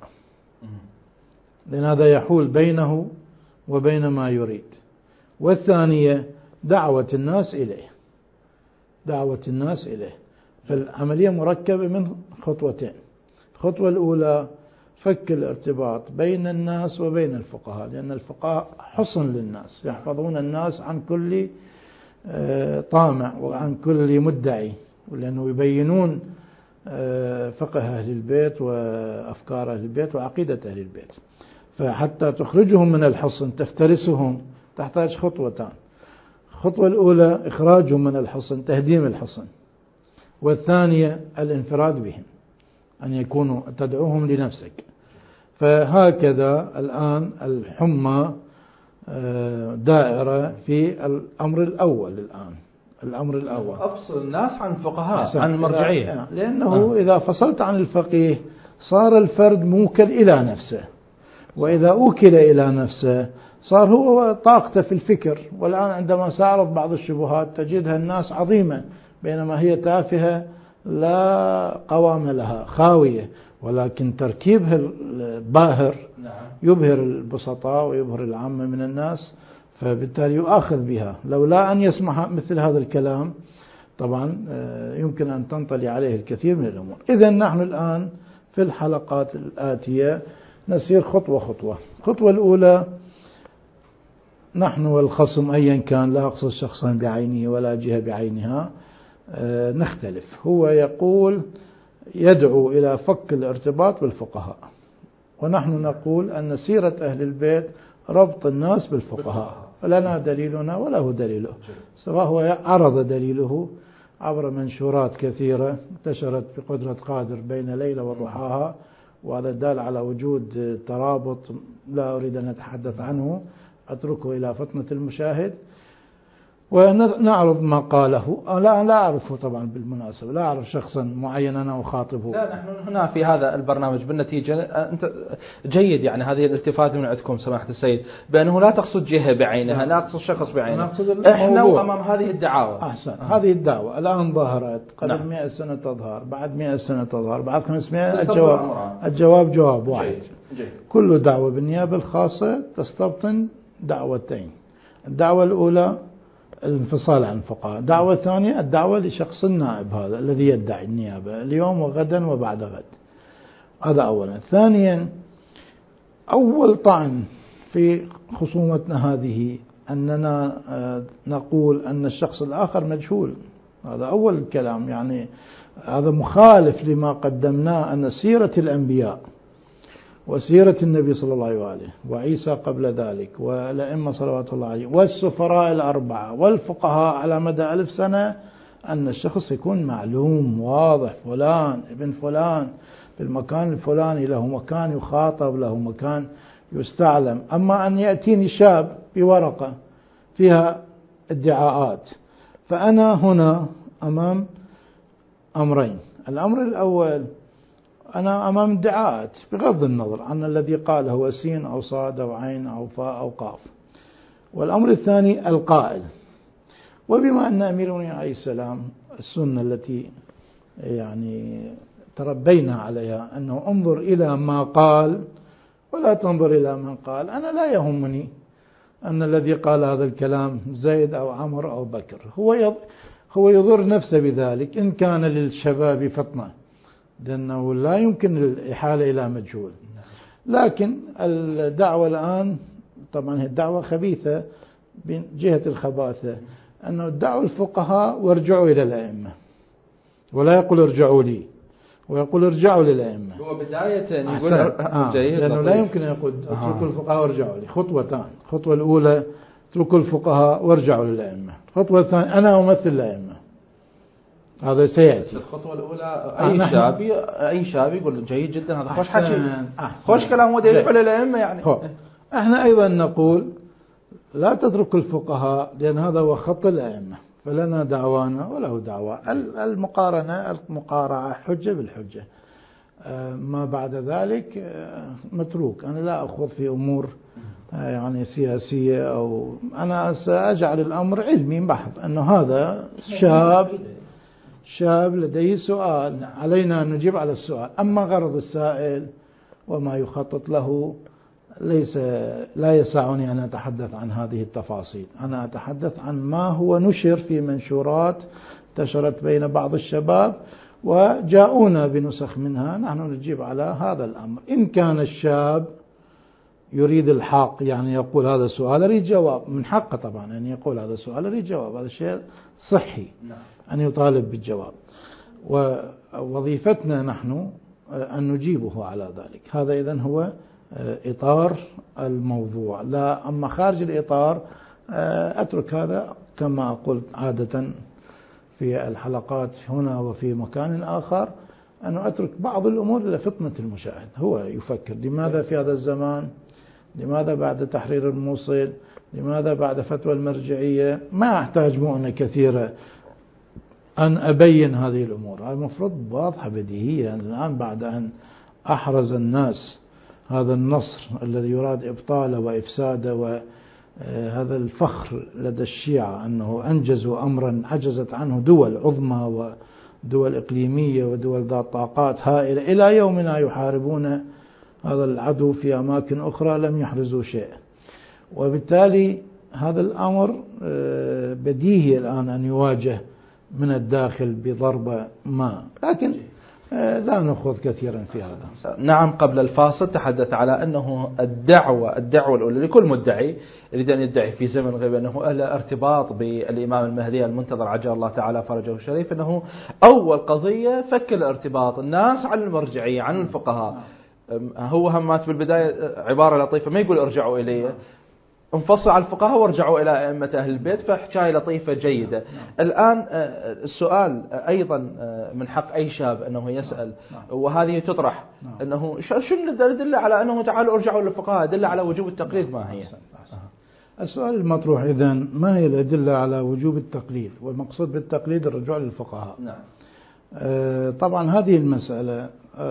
لأن هذا يحول بينه وبين ما يريد. والثانية دعوة الناس إليه، دعوة الناس إليه. فالعملية مركبة من خطوتين. الخطوة الأولى فك الارتباط بين الناس وبين الفقهاء، لأن الفقهاء حصن للناس، يحفظون الناس عن كل طامع وعن كل مدعي، لأنه يبينون فقه أهل البيت وأفكار أهل البيت وعقيدة أهل البيت. فحتى تخرجهم من الحصن تفترسهم تحتاج خطوتان. الخطوة الأولى إخراجهم من الحصن، تهديم الحصن، والثانية الانفراد بهم، أن يكونوا تدعوهم لنفسك. فهكذا الآن الحمى دائرة في الأمر الأول. الآن الأمر الأول أفصل الناس عن الفقهاء، عن المرجعية، لأنه آه. إذا فصلت عن الفقيه صار الفرد موكل إلى نفسه، وإذا أوكل إلى نفسه صار هو طاقته في الفكر. والآن عندما سأعرض بعض الشبهات تجدها الناس عظيمة بينما هي تافهة لا قوام لها، خاوية، ولكن تركيبها الباهر يبهر البسطاء ويبهر العامة من الناس، فبالتالي يؤاخذ بها. لولا أن يسمح مثل هذا الكلام طبعا يمكن أن تنطلي عليه الكثير من الأمور. إذن نحن الآن في الحلقات الآتية نسير خطوة خطوة. الخطوة الأولى نحن والخصم أيا كان، لا أقصد شخصا بعينه ولا جهة بعينها، نختلف. هو يقول يدعو إلى فك الارتباط بالفقهاء، ونحن نقول أن سيرة أهل البيت ربط الناس بالفقهاء، فلنا دليلنا وله دليله، سواء هو عرض دليله عبر منشورات كثيرة انتشرت بقدرة قادر بين ليلة وضحاها، وهذا دال على وجود ترابط لا أريد أن أتحدث عنه، أتركه إلى فطنة المشاهد، ونعرض ما قاله. لا لا أعرفه طبعا بالمناسبة، لا أعرف شخصا معينا أنا أخاطبه. لا، نحن هنا في هذا البرنامج بالنتيجة أنت جيد يعني هذه الالتفات من عندكم سماحة السيد بأنه لا تقصد جهة بعينها، لا تقصد شخص بعينه، إحنا أمام هذه الدعاوى. أحسن. آه. هذه الدعوة الآن ظهرت قبل نعم. مئة سنة تظهر، بعد مئة سنة تظهر، بعد خمسمائة. الجواب الجواب جواب واحد. جيد. جيد. كل دعوة بالنيابة الخاصة تستبطن دعوتين. الدعوة الأولى الانفصال عن الفقهاء، الدعوة الثانية الدعوة لشخص النائب هذا الذي يدعي النيابة اليوم وغدا وبعد غد. هذا أولا. ثانيا أول طعن في خصومتنا هذه أننا نقول أن الشخص الآخر مجهول. هذا أول الكلام، يعني هذا مخالف لما قدمناه أن سيرة الأنبياء وسيرة النبي صلى الله عليه وآله وعيسى قبل ذلك والأئمة صلوات الله عليه والسفراء الأربعة والفقهاء على مدى ألف سنة أن الشخص يكون معلوم واضح، فلان ابن فلان بالمكان الفلاني، له مكان يخاطب، له مكان يستعلم. أما أن يأتيني شاب بورقة فيها ادعاءات، فأنا هنا أمام أمرين. الأمر الأول أنا أمام ادعاءات بغض النظر عن الذي قال هو سين أو صاد أو عين أو فاء أو قاف. والأمر الثاني القائل. وبما أن أمير المؤمنين عليه السلام السنة التي يعني تربينا عليها أنه انظر إلى ما قال ولا تنظر إلى من قال، أنا لا يهمني أن الذي قال هذا الكلام زيد أو عمر أو بكر، هو هو يضر نفسه بذلك إن كان للشباب فطنة، لأنه لا يمكن الإحالة إلى مجهول. لكن الدعوة الآن طبعا هي الدعوة خبيثة من جهة الخباثة، أنه دعوا الفقهاء وارجعوا إلى الأئمة، ولا يقول ارجعوا لي، ويقول ارجعوا للأئمة. هو بداية يقول آه. لأنه لا يمكن أن يقول اتركوا الفقهاء وارجعوا لي. خطوتان. الخطوة الأولى اتركوا الفقهاء وارجعوا للأئمة. الخطوة الثانية أنا أمثل الأئمة، هذا سيأتي. الخطوة الأولى أي آه شاب أي شاب يقول جيد جدا هذا خوش حكي خوش كلام ودي يدعو للأئمة يعني. خو. احنا أيضا نقول لا تترك الفقهاء لأن هذا هو خط الأئمة، فلنا دعوانا وله دعوة. المقارنة المقارعة حجة بالحجة، ما بعد ذلك متروك. أنا لا أخوض في أمور يعني سياسية، أو أنا سأجعل الأمر علمي بحث أنه هذا شاب شاب لديه سؤال علينا أن نجيب على السؤال. أما غرض السائل وما يخطط له ليس لا يسعني أن أتحدث عن هذه التفاصيل. أنا أتحدث عن ما هو نشر في منشورات انتشرت بين بعض الشباب وجاءونا بنسخ منها، نحن نجيب على هذا الأمر. إن كان الشاب يريد الحق، يعني يقول هذا السؤال أريد جواب، من حقه طبعا أن يقول هذا السؤال أريد جواب، هذا شيء صحي أن يطالب بالجواب، ووظيفتنا نحن أن نجيبه على ذلك. هذا إذن هو إطار الموضوع. لا أما خارج الإطار أترك هذا كما أقول عادة في الحلقات هنا وفي مكان آخر، أنه أترك بعض الأمور لفطنة المشاهد، هو يفكر لماذا في هذا الزمان، لماذا بعد تحرير الموصل، لماذا بعد فتوى المرجعية. ما أحتاج مؤنة كثيرة أن أبين هذه الأمور، المفروض واضحة بديهية. الآن بعد أن أحرز الناس هذا النصر الذي يراد إبطاله وإفساده، وهذا الفخر لدى الشيعة أنه أنجزوا أمرا عجزت عنه دول عظمى ودول إقليمية ودول ذات طاقات هائلة، إلى يومنا يحاربون هذا العدو في أماكن أخرى لم يحرزوا شيء. وبالتالي هذا الأمر بديهي الآن أن يواجه من الداخل بضربة ما، لكن لا نخوض كثيرا في هذا. نعم، قبل الفاصل تحدث على أنه الدعوة الدعوة الأولى لكل مدعي يريد أن يدعي في زمن غيب أنه أهل ارتباط بالإمام المهدي المنتظر عجل الله تعالى فرجه الشريف، أنه أول قضية فك الارتباط الناس عن المرجعية عن الفقهاء. هو همات بالبداية عبارة لطيفة، ما يقول ارجعوا إليه، انفصل على الفقهاء وارجعوا إلى أئمة أهل البيت، فحكاية لطيفة جيدة. الآن السؤال أيضا من حق أي شاب أنه يسأل، وهذه تطرح أنه شنو الدليل على أنه تعالوا ارجعوا للفقهاء، دل على وجوب التقليد، ما هي؟ السؤال المطروح إذن ما هي الأدلة على وجوب التقليد، والمقصود بالتقليد الرجوع للفقهاء. نعم. طبعا هذه المسألة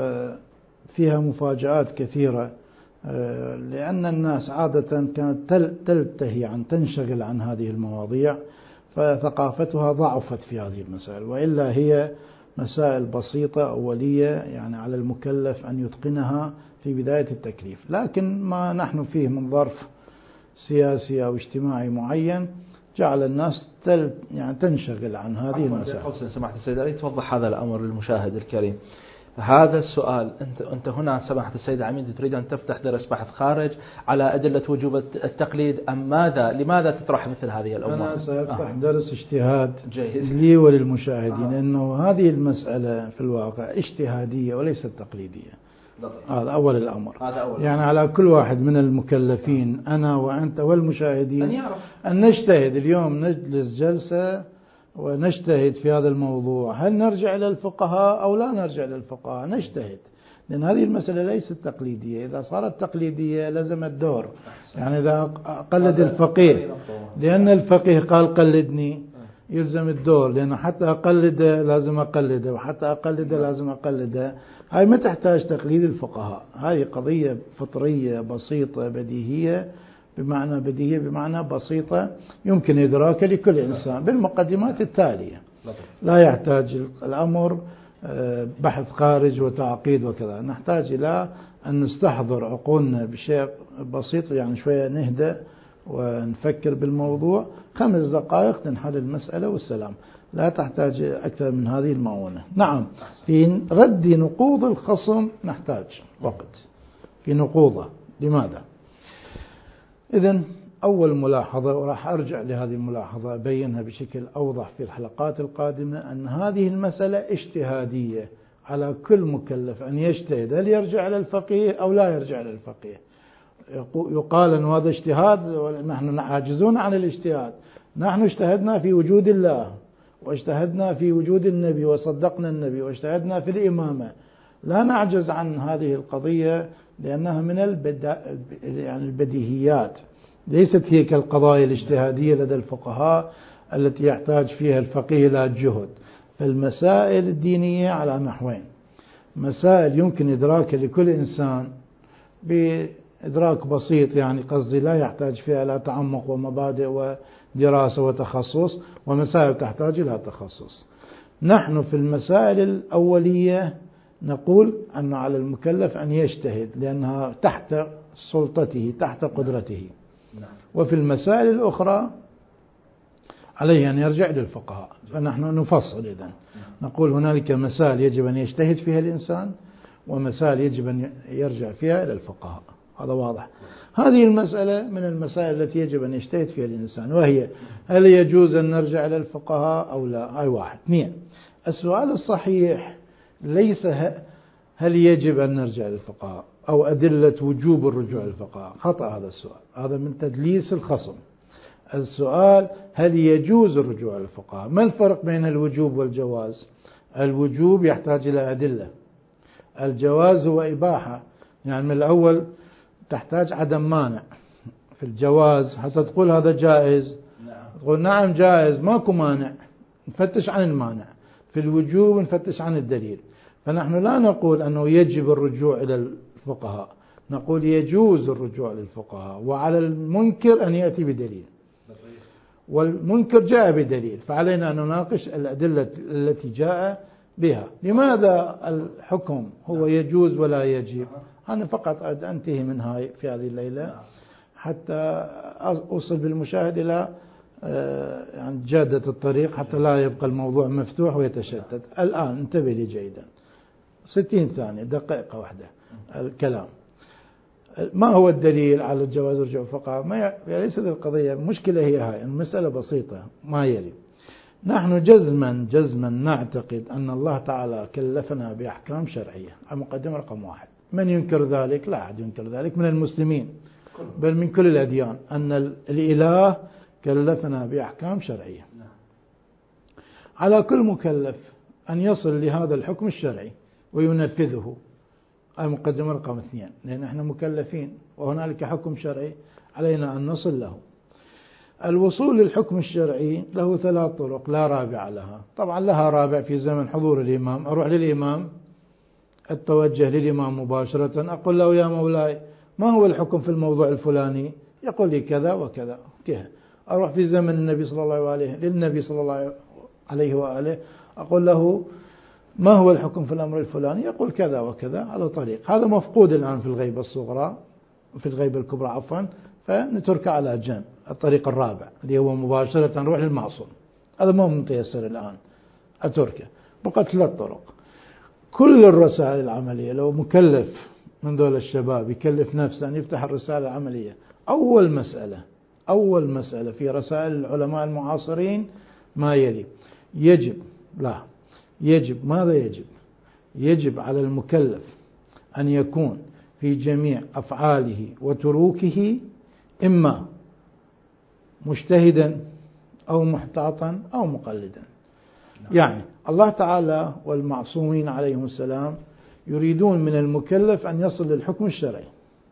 فيها مفاجآت كثيرة، لأن الناس عادة كانت تلتهي عن تنشغل عن هذه المواضيع، فثقافتها ضعفت في هذه المسائل، وإلا هي مسائل بسيطة أولية يعني على المكلف أن يتقنها في بداية التكليف. لكن ما نحن فيه من ظرف سياسي أو اجتماعي معين جعل الناس تل يعني تنشغل عن هذه المسائل. سمحت السيد أريد توضح هذا الأمر للمشاهد الكريم. هذا السؤال أنت أنت هنا سماحة السيد عميد تريد أن تفتح درس بحث خارج على أدلة وجوب التقليد أم ماذا؟ لماذا تطرح مثل هذه الأمور؟ أنا سأفتح آه. درس اجتهاد جيد. لي وللمشاهدين، آه. أنه هذه المسألة في الواقع اجتهادية وليست تقليدية. هذا أول الأمر. هذا أول يعني على كل واحد من المكلفين أنا وأنت والمشاهدين أن, أن نجتهد. اليوم نجلس جلسة ونجتهد في هذا الموضوع، هل نرجع إلى الفقهاء أو لا نرجع إلى الفقهاء؟ نجتهد، لأن هذه المسألة ليست تقليدية. إذا صارت تقليدية لزم الدور، يعني إذا قلد الفقيه لأن الفقيه قال قلدني يلزم الدور، لأن حتى أقلده لازم أقلده، وحتى أقلده لازم أقلده. هاي ما تحتاج تقليد الفقهاء، هاي قضية فطرية بسيطة بديهية، بمعنى بديهية بمعنى بسيطة يمكن إدراكها لكل إنسان بالمقدمات التالية. لا يحتاج الأمر بحث خارج وتعقيد وكذا. نحتاج إلى أن نستحضر عقولنا بشيء بسيط، يعني شوية نهدأ ونفكر بالموضوع، خمس دقائق تنحل المسألة والسلام. لا تحتاج أكثر من هذه المعونة. نعم، في رد نقوض الخصم نحتاج وقت في نقوضه. لماذا؟ إذن أول ملاحظة، وراح أرجع لهذه الملاحظة أبينها بشكل أوضح في الحلقات القادمة، أن هذه المسألة اجتهادية على كل مكلف أن يجتهد، هل يرجع إلى الفقيه أو لا يرجع إلى الفقيه. يقال أن هذا اجتهاد ونحن عاجزون عن الاجتهاد. نحن اجتهدنا في وجود الله، واجتهدنا في وجود النبي، وصدقنا النبي، واجتهدنا في الإمامة. لا نعجز عن هذه القضية لأنها من البدا يعني البديهيات، ليست هي كالقضايا الاجتهادية لدى الفقهاء التي يحتاج فيها الفقيه إلى جهد. فالمسائل الدينية على نحوين: مسائل يمكن إدراكها لكل إنسان بإدراك بسيط، يعني قصدي لا يحتاج فيها إلى تعمق ومبادئ ودراسة وتخصص، ومسائل تحتاج إلى تخصص. نحن في المسائل الأولية نقول أنه على المكلف أن يجتهد لأنها تحت سلطته تحت قدرته. وفي المسائل الأخرى عليه أن يرجع للفقهاء. فنحن نفصل إذن نقول هنالك مسائل يجب أن يجتهد فيها الإنسان ومسائل يجب أن يرجع فيها إلى الفقهاء. هذا واضح. هذه المسألة من المسائل التي يجب أن يجتهد فيها الإنسان، وهي هل يجوز أن نرجع إلى الفقهاء أو لا؟ هاي واحد. اثنين، السؤال الصحيح ليس هل يجب أن نرجع للفقهاء أو أدلة وجوب الرجوع للفقهاء. خطأ هذا السؤال، هذا من تدليس الخصم. السؤال هل يجوز الرجوع للفقهاء. ما الفرق بين الوجوب والجواز؟ الوجوب يحتاج إلى أدلة، الجواز هو إباحة. يعني من الأول تحتاج عدم مانع. في الجواز حتى تقول هذا جائز تقول نعم جائز ماكو مانع، نفتش عن المانع. في الوجوب نفتش عن الدليل. فنحن لا نقول أنه يجب الرجوع إلى الفقهاء، نقول يجوز الرجوع للفقهاء، وعلى المنكر أن يأتي بدليل، والمنكر جاء بدليل، فعلينا أن نناقش الأدلة التي جاء بها. لماذا الحكم هو يجوز ولا يجب؟ أنا فقط أريد أنتهي من هاي في هذه الليلة حتى أوصل بالمشاهد إلى يعني جادة الطريق حتى لا يبقى الموضوع مفتوح ويتشتت. الآن انتبه لي جيدا، ستين ثانية دقيقة واحدة الكلام. ما هو الدليل على الجواز رجوع الفقهاء؟ ما ليست القضية المشكلة هي هاي، المسألة بسيطة ما يلي. نحن جزما جزما نعتقد أن الله تعالى كلفنا بأحكام شرعية. المقدمة رقم واحد. من ينكر ذلك؟ لا أحد ينكر ذلك من المسلمين بل من كل الأديان، أن الإله كلفنا بأحكام شرعية. على كل مكلف أن يصل لهذا الحكم الشرعي وينفذه. المقدمة رقم اثنين، لأن احنا مكلفين وهنالك حكم شرعي علينا أن نصل له. الوصول للحكم الشرعي له ثلاث طرق لا رابع لها. طبعا لها رابع في زمن حضور الإمام، أروح للإمام، أتوجه للإمام مباشرة، أقول له يا مولاي ما هو الحكم في الموضوع الفلاني؟ يقول لي كذا وكذا كذا. أروح في زمن النبي صلى الله عليه للنبي صلى الله عليه وآله، أقول له ما هو الحكم في الأمر الفلاني؟ يقول كذا وكذا. على طريق هذا مفقود الآن في الغيبة الصغرى، في الغيبة الكبرى عفوا، فنترك على جنب. الطريق الرابع اللي هو مباشرة نروح للمعصوم، هذا ما متيسر الآن، أتركه. بقت ثلاث طرق. كل الرسائل العملية لو مكلف من دول الشباب يكلف نفسه أن يفتح الرسالة العملية، أول مسألة أول مسألة في رسائل العلماء المعاصرين ما يلي: يجب لا يجب ماذا يجب؟ يجب على المكلف أن يكون في جميع أفعاله وتروكه إما مجتهدا أو محتاطا أو مقلدا. يعني الله تعالى والمعصومين عليهم السلام يريدون من المكلف أن يصل للحكم الشرعي،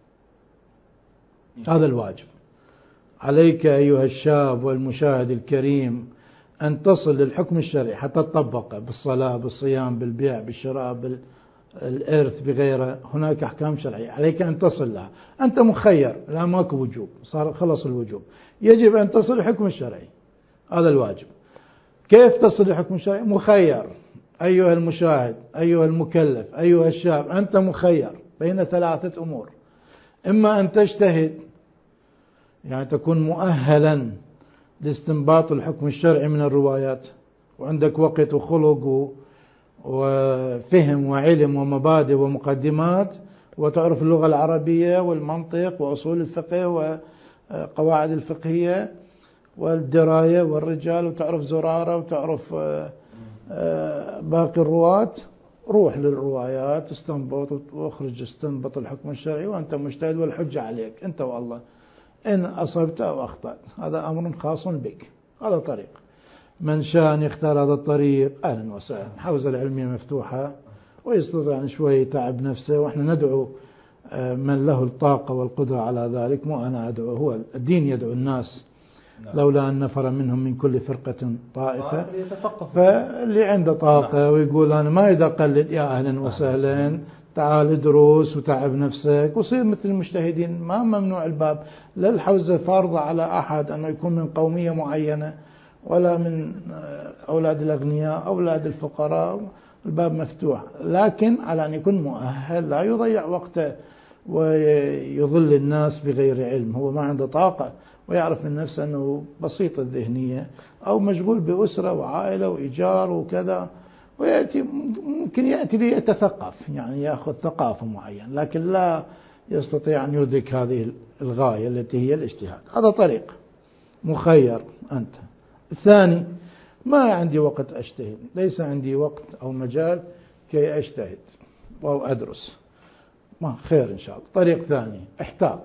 هذا الواجب عليك أيها الشاب والمشاهد الكريم أن تصل للحكم الشرعي حتى تطبقه بالصلاة بالصيام بالبيع بالشراء بالإرث بغيره. هناك أحكام شرعية عليك أن تصل لها. أنت مخير، لا ماكو وجوب، صار خلص الوجوب، يجب أن تصل للحكم الشرعي، هذا الواجب. كيف تصل للحكم الشرعي؟ مخير أيها المشاهد أيها المكلف أيها الشاب، أنت مخير بين ثلاثة أمور: إما أن تجتهد يعني تكون مؤهلا لاستنباط الحكم الشرعي من الروايات، وعندك وقت وخلق وفهم وعلم ومبادئ ومقدمات، وتعرف اللغة العربية والمنطق وأصول الفقه وقواعد الفقهية والدراية والرجال، وتعرف زرارة وتعرف باقي الرواة. روح للروايات استنبط واخرج استنبط الحكم الشرعي وأنت مجتهد والحجة عليك أنت والله، إن أصبت أو أخطأت هذا أمر خاص بك. هذا طريق، من شاء أن يختار هذا الطريق أهلا وسهلا. حوزة العلمية مفتوحة ويستطيع أن شوي يتعب نفسه، وإحنا ندعو من له الطاقة والقدرة على ذلك، مو أنا أدعو، هو الدين يدعو الناس. لولا أن نفر منهم من كل فرقة طائفة، فاللي عنده طاقة ويقول أنا ما إذا قلد يا أهلا وسهلا، تعال ادرس وتعب نفسك وصير مثل المجتهدين. ما ممنوع الباب، لا الحوزة فارضة على أحد أنه يكون من قومية معينة ولا من أولاد الأغنياء، أولاد الفقراء، الباب مفتوح، لكن على أن يكون مؤهل، لا يضيع وقته ويضل الناس بغير علم. هو ما عنده طاقة ويعرف من نفسه أنه بسيط الذهنية أو مشغول بأسرة وعائلة وإيجار وكذا، ويأتي ممكن يأتي ليتثقف، يعني يأخذ ثقافة معينة، لكن لا يستطيع أن يدرك هذه الغاية التي هي الاجتهاد. هذا طريق مخير أنت. الثاني، ما عندي وقت أجتهد، ليس عندي وقت أو مجال كي أجتهد أو أدرس، ما خير إن شاء الله. طريق ثاني، احتاط.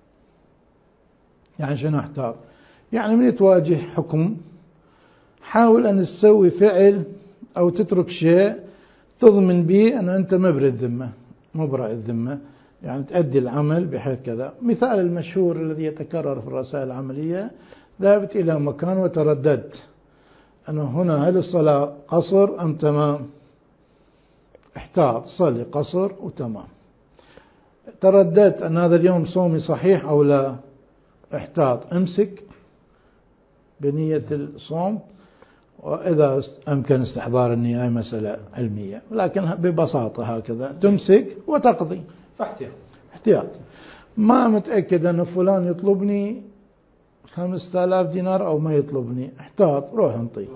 يعني شنو احتاط؟ يعني من تواجه حكم حاول أن تسوي فعل أو تترك شيء تضمن به أن أنت مبرئ الذمة، مبرئ الذمة، يعني تؤدي العمل بحيث كذا. مثال المشهور الذي يتكرر في الرسائل العملية: ذهبت إلى مكان وترددت أنه هنا هل الصلاة قصر أم تمام؟ احتاط، صلي قصر وتمام. ترددت أن هذا اليوم صومي صحيح أو لا؟ احتاط، امسك بنية الصوم، وإذا أمكن استحضار النية، أي مسألة علمية، لكن ببساطة هكذا تمسك وتقضي. فاحتياط، احتياط. ما متأكد أن فلان يطلبني خمسة آلاف دينار أو ما يطلبني، احتاط، روح انطي.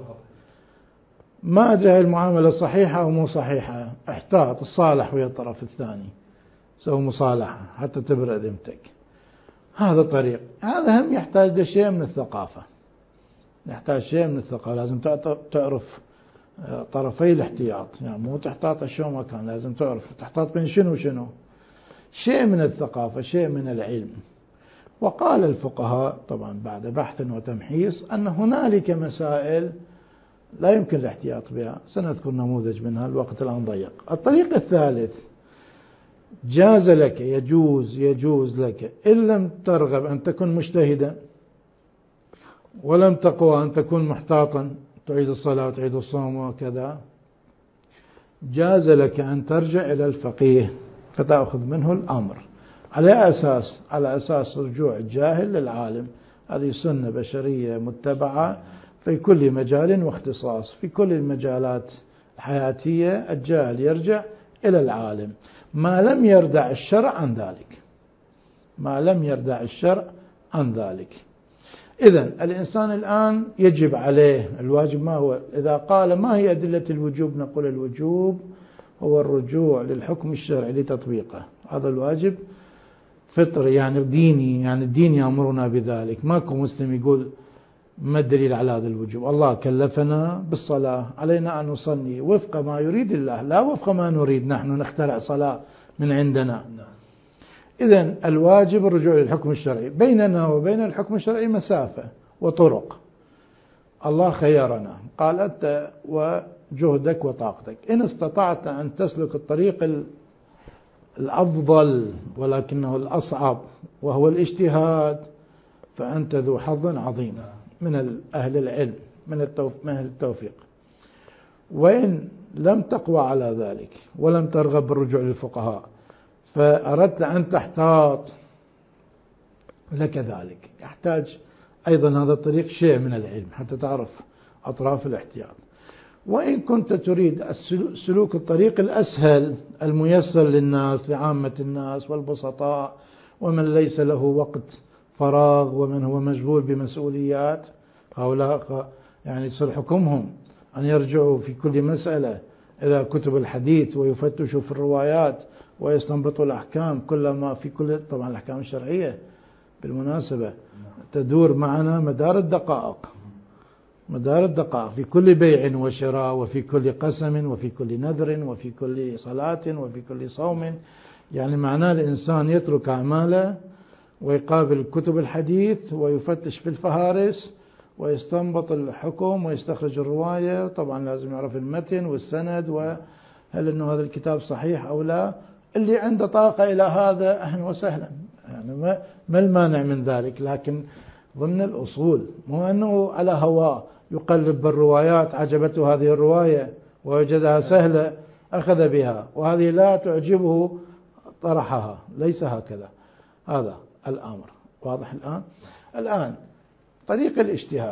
ما أدري هاي المعاملة صحيحة أو مو صحيحة، احتاط، الصالح ويا الطرف الثاني، سوي مصالحة حتى تبرأ ذمتك. هذا طريق. هذا هم يحتاج شيء من الثقافة، يحتاج شيء من الثقافة. لازم تعرف طرفي الاحتياط، يعني مو تحتاط شو ما كان، لازم تعرف تحتاط بين شنو شنو. شيء من الثقافة، شيء من العلم. وقال الفقهاء طبعا بعد بحث وتمحيص أن هنالك مسائل لا يمكن الاحتياط بها، سنذكر نموذج منها، الوقت الآن ضيق. الطريق الثالث: جاز لك، يجوز يجوز لك إن لم ترغب أن تكون مجتهدا ولم تقوى أن تكون محتاطا، تعيد الصلاة وتعيد الصوم وكذا، جاز لك أن ترجع إلى الفقيه فتأخذ منه الأمر. على أساس على أساس رجوع الجاهل للعالم. هذه سنة بشرية متبعة في كل مجال واختصاص. في كل المجالات الحياتية الجاهل يرجع إلى العالم ما لم يردع الشرع عن ذلك، ما لم يردع الشرع عن ذلك. إذن الإنسان الآن يجب عليه الواجب. ما هو؟ إذا قال ما هي أدلة الوجوب، نقول الوجوب هو الرجوع للحكم الشرعي لتطبيقه. هذا الواجب فطري، يعني ديني، يعني الدين يأمرنا بذلك. ماكو مسلم يقول ما الدليل على هذا الوجوب؟ الله كلفنا بالصلاة، علينا أن نصلي وفق ما يريد الله، لا وفق ما نريد نحن نخترع صلاة من عندنا. إذن الواجب الرجوع للحكم الشرعي. بيننا وبين الحكم الشرعي مسافة وطرق. الله خيرنا، قال أنت وجهدك وطاقتك، إن استطعت أن تسلك الطريق الأفضل ولكنه الأصعب وهو الاجتهاد، فأنت ذو حظ عظيم من أهل العلم، من التوفيق. وإن لم تقوى على ذلك ولم ترغب بالرجوع للفقهاء فأردت أن تحتاط، لك ذلك. يحتاج أيضا هذا الطريق شيء من العلم حتى تعرف أطراف الاحتياط. وإن كنت تريد سلوك الطريق الأسهل الميسر للناس، لعامة الناس والبسطاء ومن ليس له وقت فراغ ومن هو مشغول بمسؤوليات، هؤلاء يعني يصير حكمهم أن يرجعوا في كل مسألة إلى كتب الحديث ويفتشوا في الروايات ويستنبطوا الأحكام كلما في كل. طبعا الأحكام الشرعية بالمناسبة تدور معنا مدار الدقائق، مدار الدقائق في كل بيع وشراء وفي كل قسم وفي كل نذر وفي كل صلاة وفي كل صوم. يعني معناه الإنسان يترك أعماله ويقابل كتب الحديث ويفتش في الفهارس ويستنبط الحكم ويستخرج الرواية. طبعا لازم يعرف المتن والسند وهل أنه هذا الكتاب صحيح أو لا. اللي عنده طاقة إلى هذا أهلا وسهلا، يعني ما المانع من ذلك، لكن ضمن الأصول، مو أنه على هواه يقلب بالروايات، عجبته هذه الرواية ووجدها سهلة أخذ بها وهذه لا تعجبه طرحها. ليس هكذا هذا الأمر. واضح الآن؟ الآن طريق الاجتهاد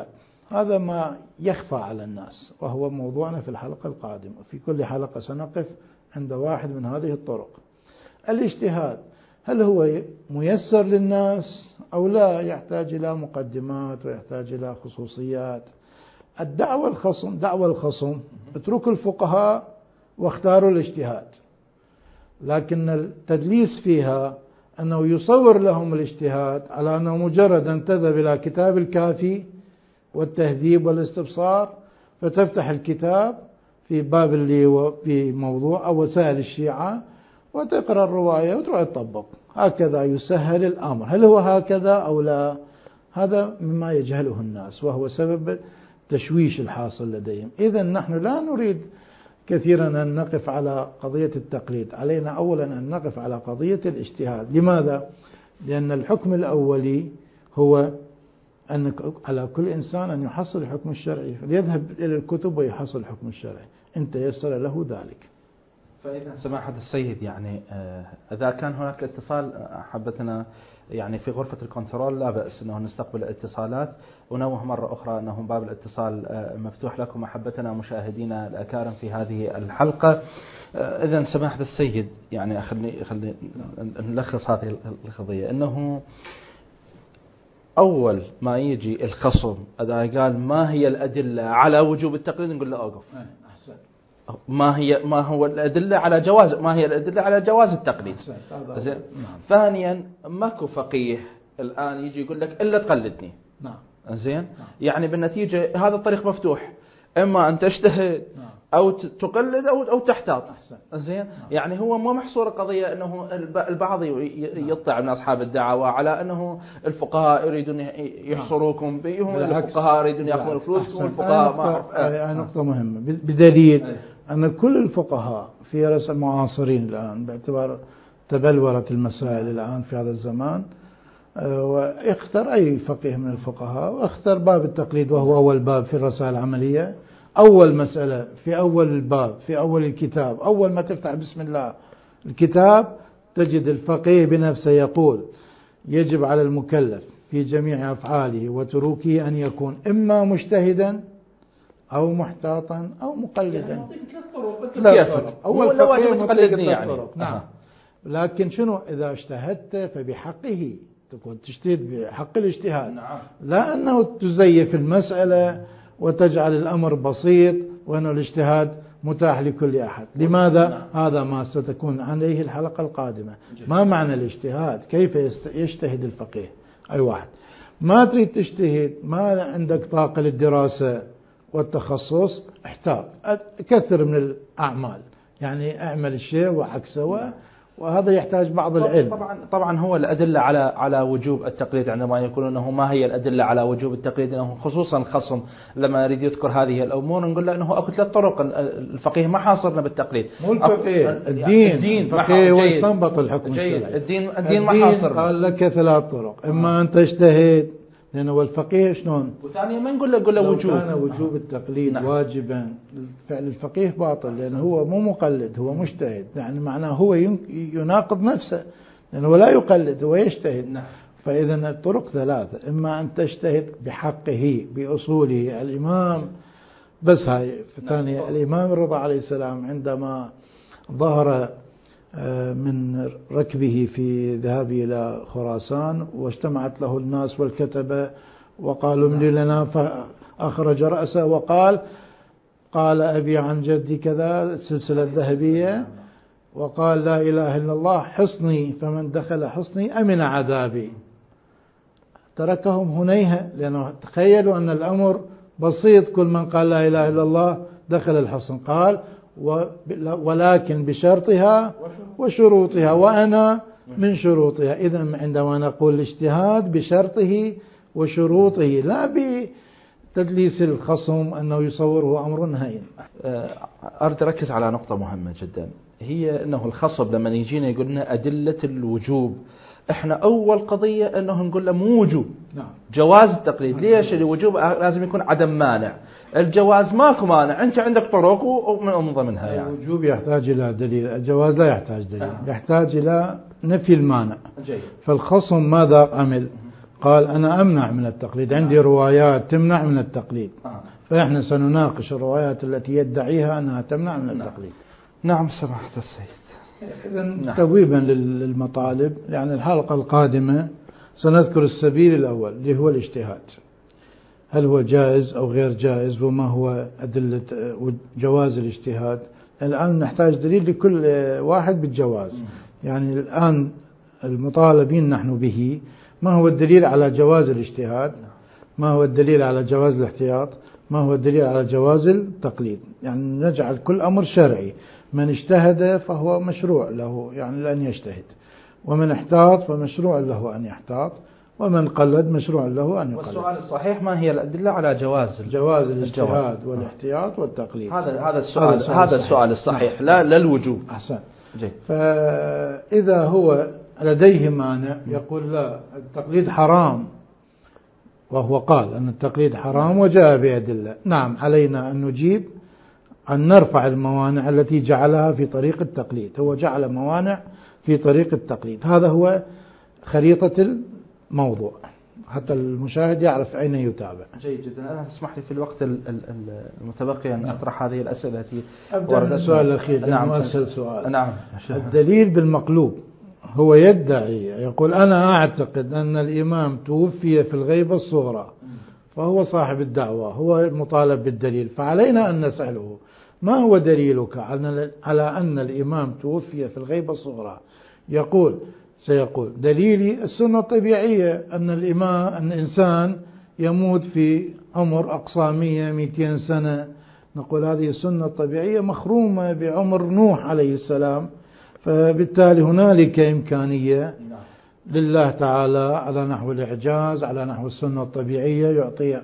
هذا ما يخفى على الناس، وهو موضوعنا في الحلقة القادمة. في كل حلقة سنقف عند واحد من هذه الطرق. الاجتهاد هل هو ميسر للناس أو لا؟ يحتاج إلى مقدمات ويحتاج إلى خصوصيات. الدعوة الخصم دعوة الخصم اتركوا الفقهاء واختاروا الاجتهاد، لكن التدليس فيها أنه يصور لهم الاجتهاد على أنه مجرد أن تذهب إلى كتاب الكافي والتهذيب والاستبصار فتفتح الكتاب في باب اللي هو في موضوع أو وسائل الشيعة وتقرأ الرواية وتروح تطبق. هكذا يسهل الأمر. هل هو هكذا أو لا؟ هذا مما يجهله الناس، وهو سبب التشويش الحاصل لديهم. إذن نحن لا نريد كثيرا أن نقف على قضية التقليد، علينا أولا أن نقف على قضية الاجتهاد. لماذا؟ لأن الحكم الأولي هو أن على كل إنسان أن يحصل الحكم الشرعي، ليذهب إلى الكتب ويحصل الحكم الشرعي إن تيسر له ذلك. فإذا سماحة السيد، يعني إذا كان هناك اتصال حبتنا يعني في غرفة الكنترول لا بأس أنه نستقبل الاتصالات، ونوه مرة أخرى أنه باب الاتصال مفتوح لكم أحبتنا مشاهدينا الأكارم في هذه الحلقة. إذا سماحة السيد، يعني خلي خلي نلخص هذه القضية. أنه أول ما يجي الخصم إذا قال ما هي الأدلة على وجوب التقليد نقول له أوقف. ما هي ما هو الأدلة على جواز ما هي الأدلة على جواز التقليد. زين. ثانيا ماكو فقيه الآن يجي يقول لك إلا تقلدني. نعم. زين. يعني بالنتيجة هذا الطريق مفتوح، إما أن تجتهد أو تقلد أو أو تحتاط. زين. يعني هو مو محصور القضية أنه البعض يطلع من أصحاب الدعوة على أنه الفقهاء يريدون يحصروكم بهم، الفقهاء يريدون يأخذون الفلوس والفقهاء ما أعرف. هذه نقطة مهمة بدليل أن كل الفقهاء في رأس المعاصرين الآن باعتبار تبلورت المسائل الآن في هذا الزمان، واختر أي فقيه من الفقهاء واختر باب التقليد، وهو أول باب في الرسائل العملية. أول مسألة في أول الباب في أول الكتاب، أول ما تفتح بسم الله الكتاب تجد الفقيه بنفسه يقول يجب على المكلف في جميع أفعاله وتروكه أن يكون إما مجتهدا أو محتاطا أو مقلدا. لا أول فقيه متقلدني يعني. نعم. لكن شنو إذا اجتهدت فبحقه تكون تجتهد بحق الاجتهاد. نعم. لا أنه تزيف المسألة وتجعل الأمر بسيط وأنه الاجتهاد متاح لكل أحد. لماذا؟ نعم. هذا ما ستكون عليه الحلقة القادمة. جميل. ما معنى الاجتهاد؟ كيف يجتهد الفقيه؟ أي واحد ما تريد تجتهد، ما عندك طاقة للدراسة والتخصص، احتاط كثر من الأعمال، يعني اعمل الشيء وعكسه، وهذا يحتاج بعض العلم. طبعا طبعا هو الأدلة على على وجوب التقليد عندما يقول انه ما هي الأدلة على وجوب التقليد، انه خصوصا الخصم لما يريد يذكر هذه الأمور نقول له انه اكو ثلاث طرق. الفقيه ما حاصرنا بالتقليد، مو الفقيه الدين. الدين الفقيه هو يستنبط الحكم الشرعي. الدين الدين ما حاصرنا. قال لك ثلاث طرق، اما ان تجتهد لأنه الفقيه شلون، وثانيا ما نقول له نقول له وجوب. كان وجوب التقليد نعم. واجبا، فعل الفقيه باطل لأنه هو مو مقلد، هو مجتهد، يعني معناه هو يناقض نفسه لأنه لا يقلد، هو يجتهد نعم. فإذا الطرق ثلاثة، إما أن تجتهد بحقه بأصوله. الإمام بس هاي ثانية نعم. الإمام الرضا عليه السلام عندما ظهر من ركبه في ذهابه إلى خراسان واجتمعت له الناس والكتبة وقالوا املي لنا، فأخرج رأسه وقال قال أبي عن جدي كذا السلسلة الذهبية، وقال لا إله إلا الله حصني فمن دخل حصني أمن عذابي. تركهم هنيهة لأنه تخيلوا أن الأمر بسيط، كل من قال لا إله إلا الله دخل الحصن. قال ولكن بشرطها وشروطها وأنا من شروطها. إذن عندما نقول الاجتهاد بشرطه وشروطه لا بتدليس الخصم أنه يصوره أمر هين. أريد أركز على نقطة مهمة جدا، هي أنه الخصم لما يجينا يقول لنا أدلة الوجوب، احنا اول قضية انه نقول له مو وجوب نعم. جواز التقليد. نعم. ليش؟ الوجوب لازم يكون عدم مانع، الجواز ماكو مانع، انت عندك طرق ومن ضمنها يعني. الوجوب يحتاج الى دليل، الجواز لا يحتاج دليل. آه. يحتاج الى نفي المانع. جيد. فالخصم ماذا عمل؟ قال أنا أمنع من التقليد، عندي روايات تمنع من التقليد، فإحنا سنناقش الروايات التي يدعيها أنها تمنع من التقليد. نعم سماحة السيد. إذن تبويبا للمطالب، يعني الحلقة القادمة سنذكر السبيل الأول اللي هو الاجتهاد، هل هو جائز أو غير جائز، وما هو أدلة جواز الاجتهاد. الآن نحتاج دليل لكل واحد بالجواز. يعني الآن المطالبين نحن به ما هو الدليل على جواز الاجتهاد، ما هو الدليل على جواز الاحتياط، ما هو الدليل على جواز التقليد. يعني نجعل كل أمر شرعي، من اجتهد فهو مشروع له يعني لأن يجتهد، ومن احتاط فمشروع له أن يحتاط، ومن قلد مشروع له أن يقلد. والسؤال الصحيح ما هي الأدلة على جواز جواز الاجتهاد والاحتياط والتقليد؟ هذا هذا السؤال هذا السؤال الصحيح، لا لا الوجوب. أحسن. فإذا هو لديه مانع يقول لا التقليد حرام، وهو قال أن التقليد حرام وجاء بأدلة، نعم علينا أن نجيب أن نرفع الموانع التي جعلها في طريق التقليد. هو جعل موانع في طريق التقليد، هذا هو خريطة الموضوع حتى المشاهد يعرف أين يتابع. جيد جدا. أنا تسمح لي في الوقت المتبقي أن أطرح هذه الأسئلة التي أبدأ من السؤال الأخير. نعم أسأل سؤال. نعم. الدليل بالمقلوب، هو يدعي يقول أنا أعتقد أن الإمام توفي في الغيبة الصغرى، فهو صاحب الدعوة، هو المطالب بالدليل، فعلينا أن نسأله ما هو دليلك على أن الإمام توفي في الغيبة الصغرى؟ يقول سيقول دليلي السنة الطبيعية أن الإمام أن الإنسان يموت في عمر أقصى مئة مئتين سنة. نقول هذه السنة الطبيعية مخرومة بعمر نوح عليه السلام، فبالتالي هنالك إمكانية لله تعالى على نحو الإعجاز على نحو السنة الطبيعية يعطي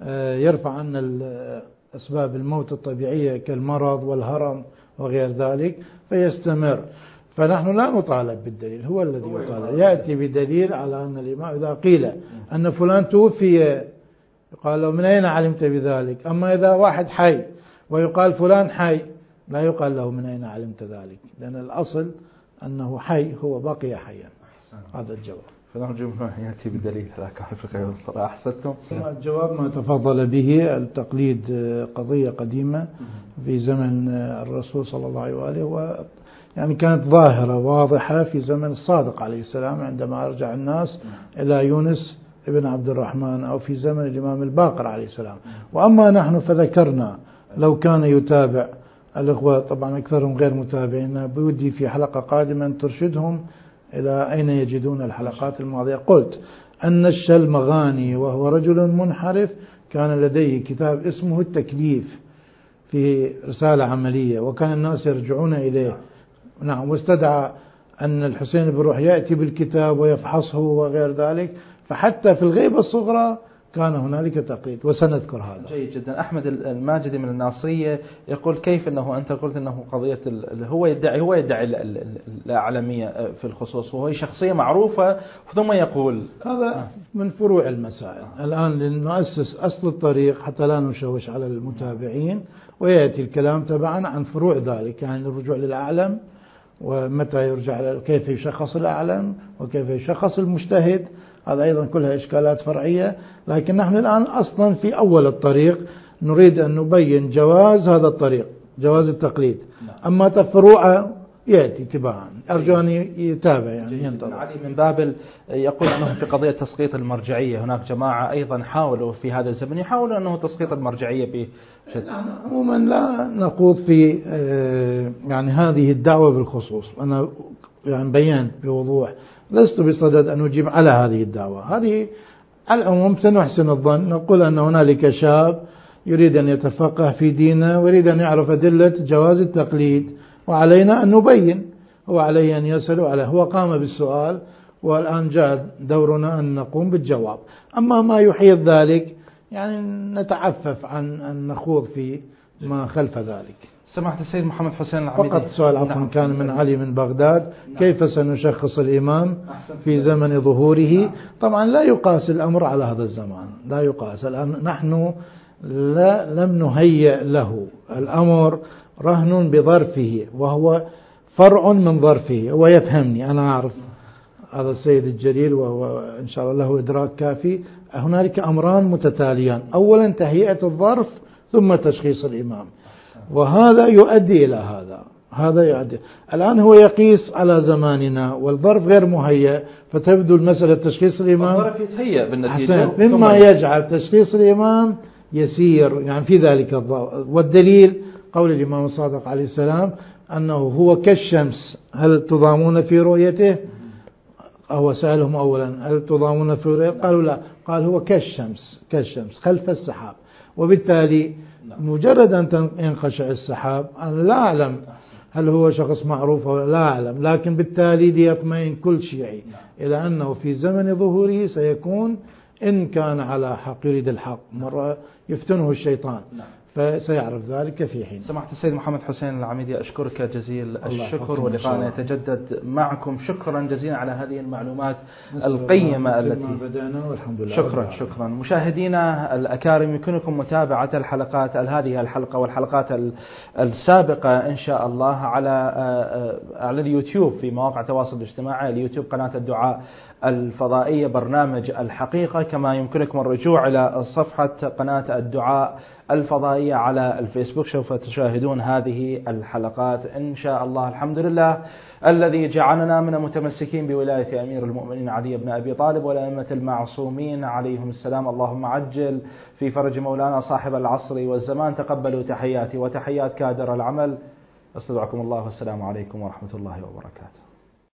يرفع عنا أسباب الموت الطبيعية كالمرض والهرم وغير ذلك فيستمر. فنحن لا نطالب بالدليل، هو الذي يطالب، يأتي بدليل على أن الإمام إذا قيل أن فلان توفي يقال له من أين علمت بذلك؟ أما إذا واحد حي ويقال فلان حي لا يقال له من أين علمت ذلك، لأن الأصل أنه حي، هو بقي حيا. هذا الجواب. فنرجو منه يأتي بدليل لك حفظك الصلاة. أحسنتم. الجواب ما تفضل به، التقليد قضية قديمة في زمن الرسول صلى الله عليه وآله، و يعني كانت ظاهرة واضحة في زمن الصادق عليه السلام عندما رجع الناس إلى يونس ابن عبد الرحمن، أو في زمن الإمام الباقر عليه السلام. وأما نحن فذكرنا لو كان يتابع الإخوة، طبعا أكثرهم غير متابعين، بودي في حلقة قادمة أن ترشدهم إلى أين يجدون الحلقات الماضية. قلت أن الشلمغاني وهو رجل منحرف كان لديه كتاب اسمه التكليف في رسالة عملية، وكان الناس يرجعون إليه. نعم. واستدعى أن الحسين بن روح يأتي بالكتاب ويفحصه وغير ذلك، فحتى في الغيبة الصغرى كان هنالك تقليد، وسنذكر هذا. جيد جدا. أحمد الماجدي من الناصرية يقول كيف أنه أنت قلت أنه قضية هو يدعي هو يدعي الأعلمية في الخصوص، وهو شخصية معروفة، ثم يقول هذا من فروع المسائل. الآن لنؤسس أصل الطريق حتى لا نشوش على المتابعين، ويأتي الكلام تبعا عن فروع ذلك، يعني الرجوع للأعلم، ومتى يرجع، كيف يشخص الأعلم، وكيف يشخص المجتهد، هذا أيضا كلها إشكالات فرعية. لكن نحن الآن أصلا في أول الطريق نريد أن نبين جواز هذا الطريق، جواز التقليد. أما تفروعه يأتي تباعا، أرجو أن يتابع يعني ينتظر. علي من بابل يقول أنه في قضية تسقيط المرجعية هناك جماعة أيضا حاولوا في هذا الزمن يحاولوا أنه تسقيط المرجعية بشكل. عموما لا نقود في يعني هذه الدعوة بالخصوص. أنا يعني بيان بوضوح لست بصدد أن أجيب على هذه الدعوة. هذه على العموم سنحسن الظن، نقول أن هنالك شاب يريد أن يتفقه في دينه ويريد أن يعرف أدلة جواز التقليد، وعلينا أن نبين. هو عليه أن يسأل، عليه هو قام بالسؤال، والآن جاء دورنا أن نقوم بالجواب. أما ما يحيط ذلك يعني نتعفف عن أن نخوض في ما خلف ذلك. سماحة السيد محمد حسين العميدي. فقط سؤال عفوا كان من علي من بغداد. نعم. كيف سنشخص الإمام في زمن ظهوره؟ نعم. طبعا لا يقاس الأمر على هذا الزمان، لا يقاس. الآن نحن لا لم نهيئ له، الأمر رهن بظرفه، وهو فرع من ظرفه. هو يفهمني، أنا أعرف هذا السيد الجليل وهو إن شاء الله له إدراك كافي. هنالك أمران متتاليان، أولا تهيئة الظرف ثم تشخيص الإمام، وهذا يؤدي إلى هذا. هذا يؤدي الآن هو يقيس على زماننا والظرف غير مهيئ، فتبدو المسألة تشخيص الإمام الظرف يتهيأ بالنتيجة مما يجعل تشخيص الإمام يسير، يعني في ذلك الظرف. والدليل قول الإمام الصادق عليه السلام أنه هو كالشمس، هل تضامون في رؤيته؟ هو سألهم أولا هل تضامون في رؤيته؟ قالوا لا، قال هو كالشمس كالشمس خلف السحاب. وبالتالي مجرد أن ينقشع السحاب أنا لا أعلم هل هو شخص معروف أو لا أعلم، لكن بالتالي ليطمئن كل شيعي إلى أنه في زمن ظهوره سيكون، إن كان على حق يريد الحق، مرة يفتنه الشيطان فسيعرف ذلك في حين. سماحة السيد محمد حسين العميدي، أشكرك جزيل الشكر، ولقاءنا يتجدد معكم. شكرا جزيلا على هذه المعلومات القيمة التي بدأنا والحمد لله. شكرا شكرا. مشاهدينا الأكارم، يمكنكم متابعة الحلقات هذه الحلقة والحلقات السابقة إن شاء الله على على اليوتيوب في مواقع التواصل الاجتماعي، اليوتيوب قناة الدعاء الفضائية برنامج الحقيقة، كما يمكنكم الرجوع إلى صفحة قناة الدعاء الفضائية على الفيسبوك، سوف تشاهدون هذه الحلقات إن شاء الله. الحمد لله الذي جعلنا من المتمسكين بولاية أمير المؤمنين علي بن أبي طالب والأئمة المعصومين عليهم السلام. اللهم عجل في فرج مولانا صاحب العصر والزمان. تقبلوا تحياتي وتحيات كادر العمل. استودعكم الله والسلام عليكم ورحمة الله وبركاته.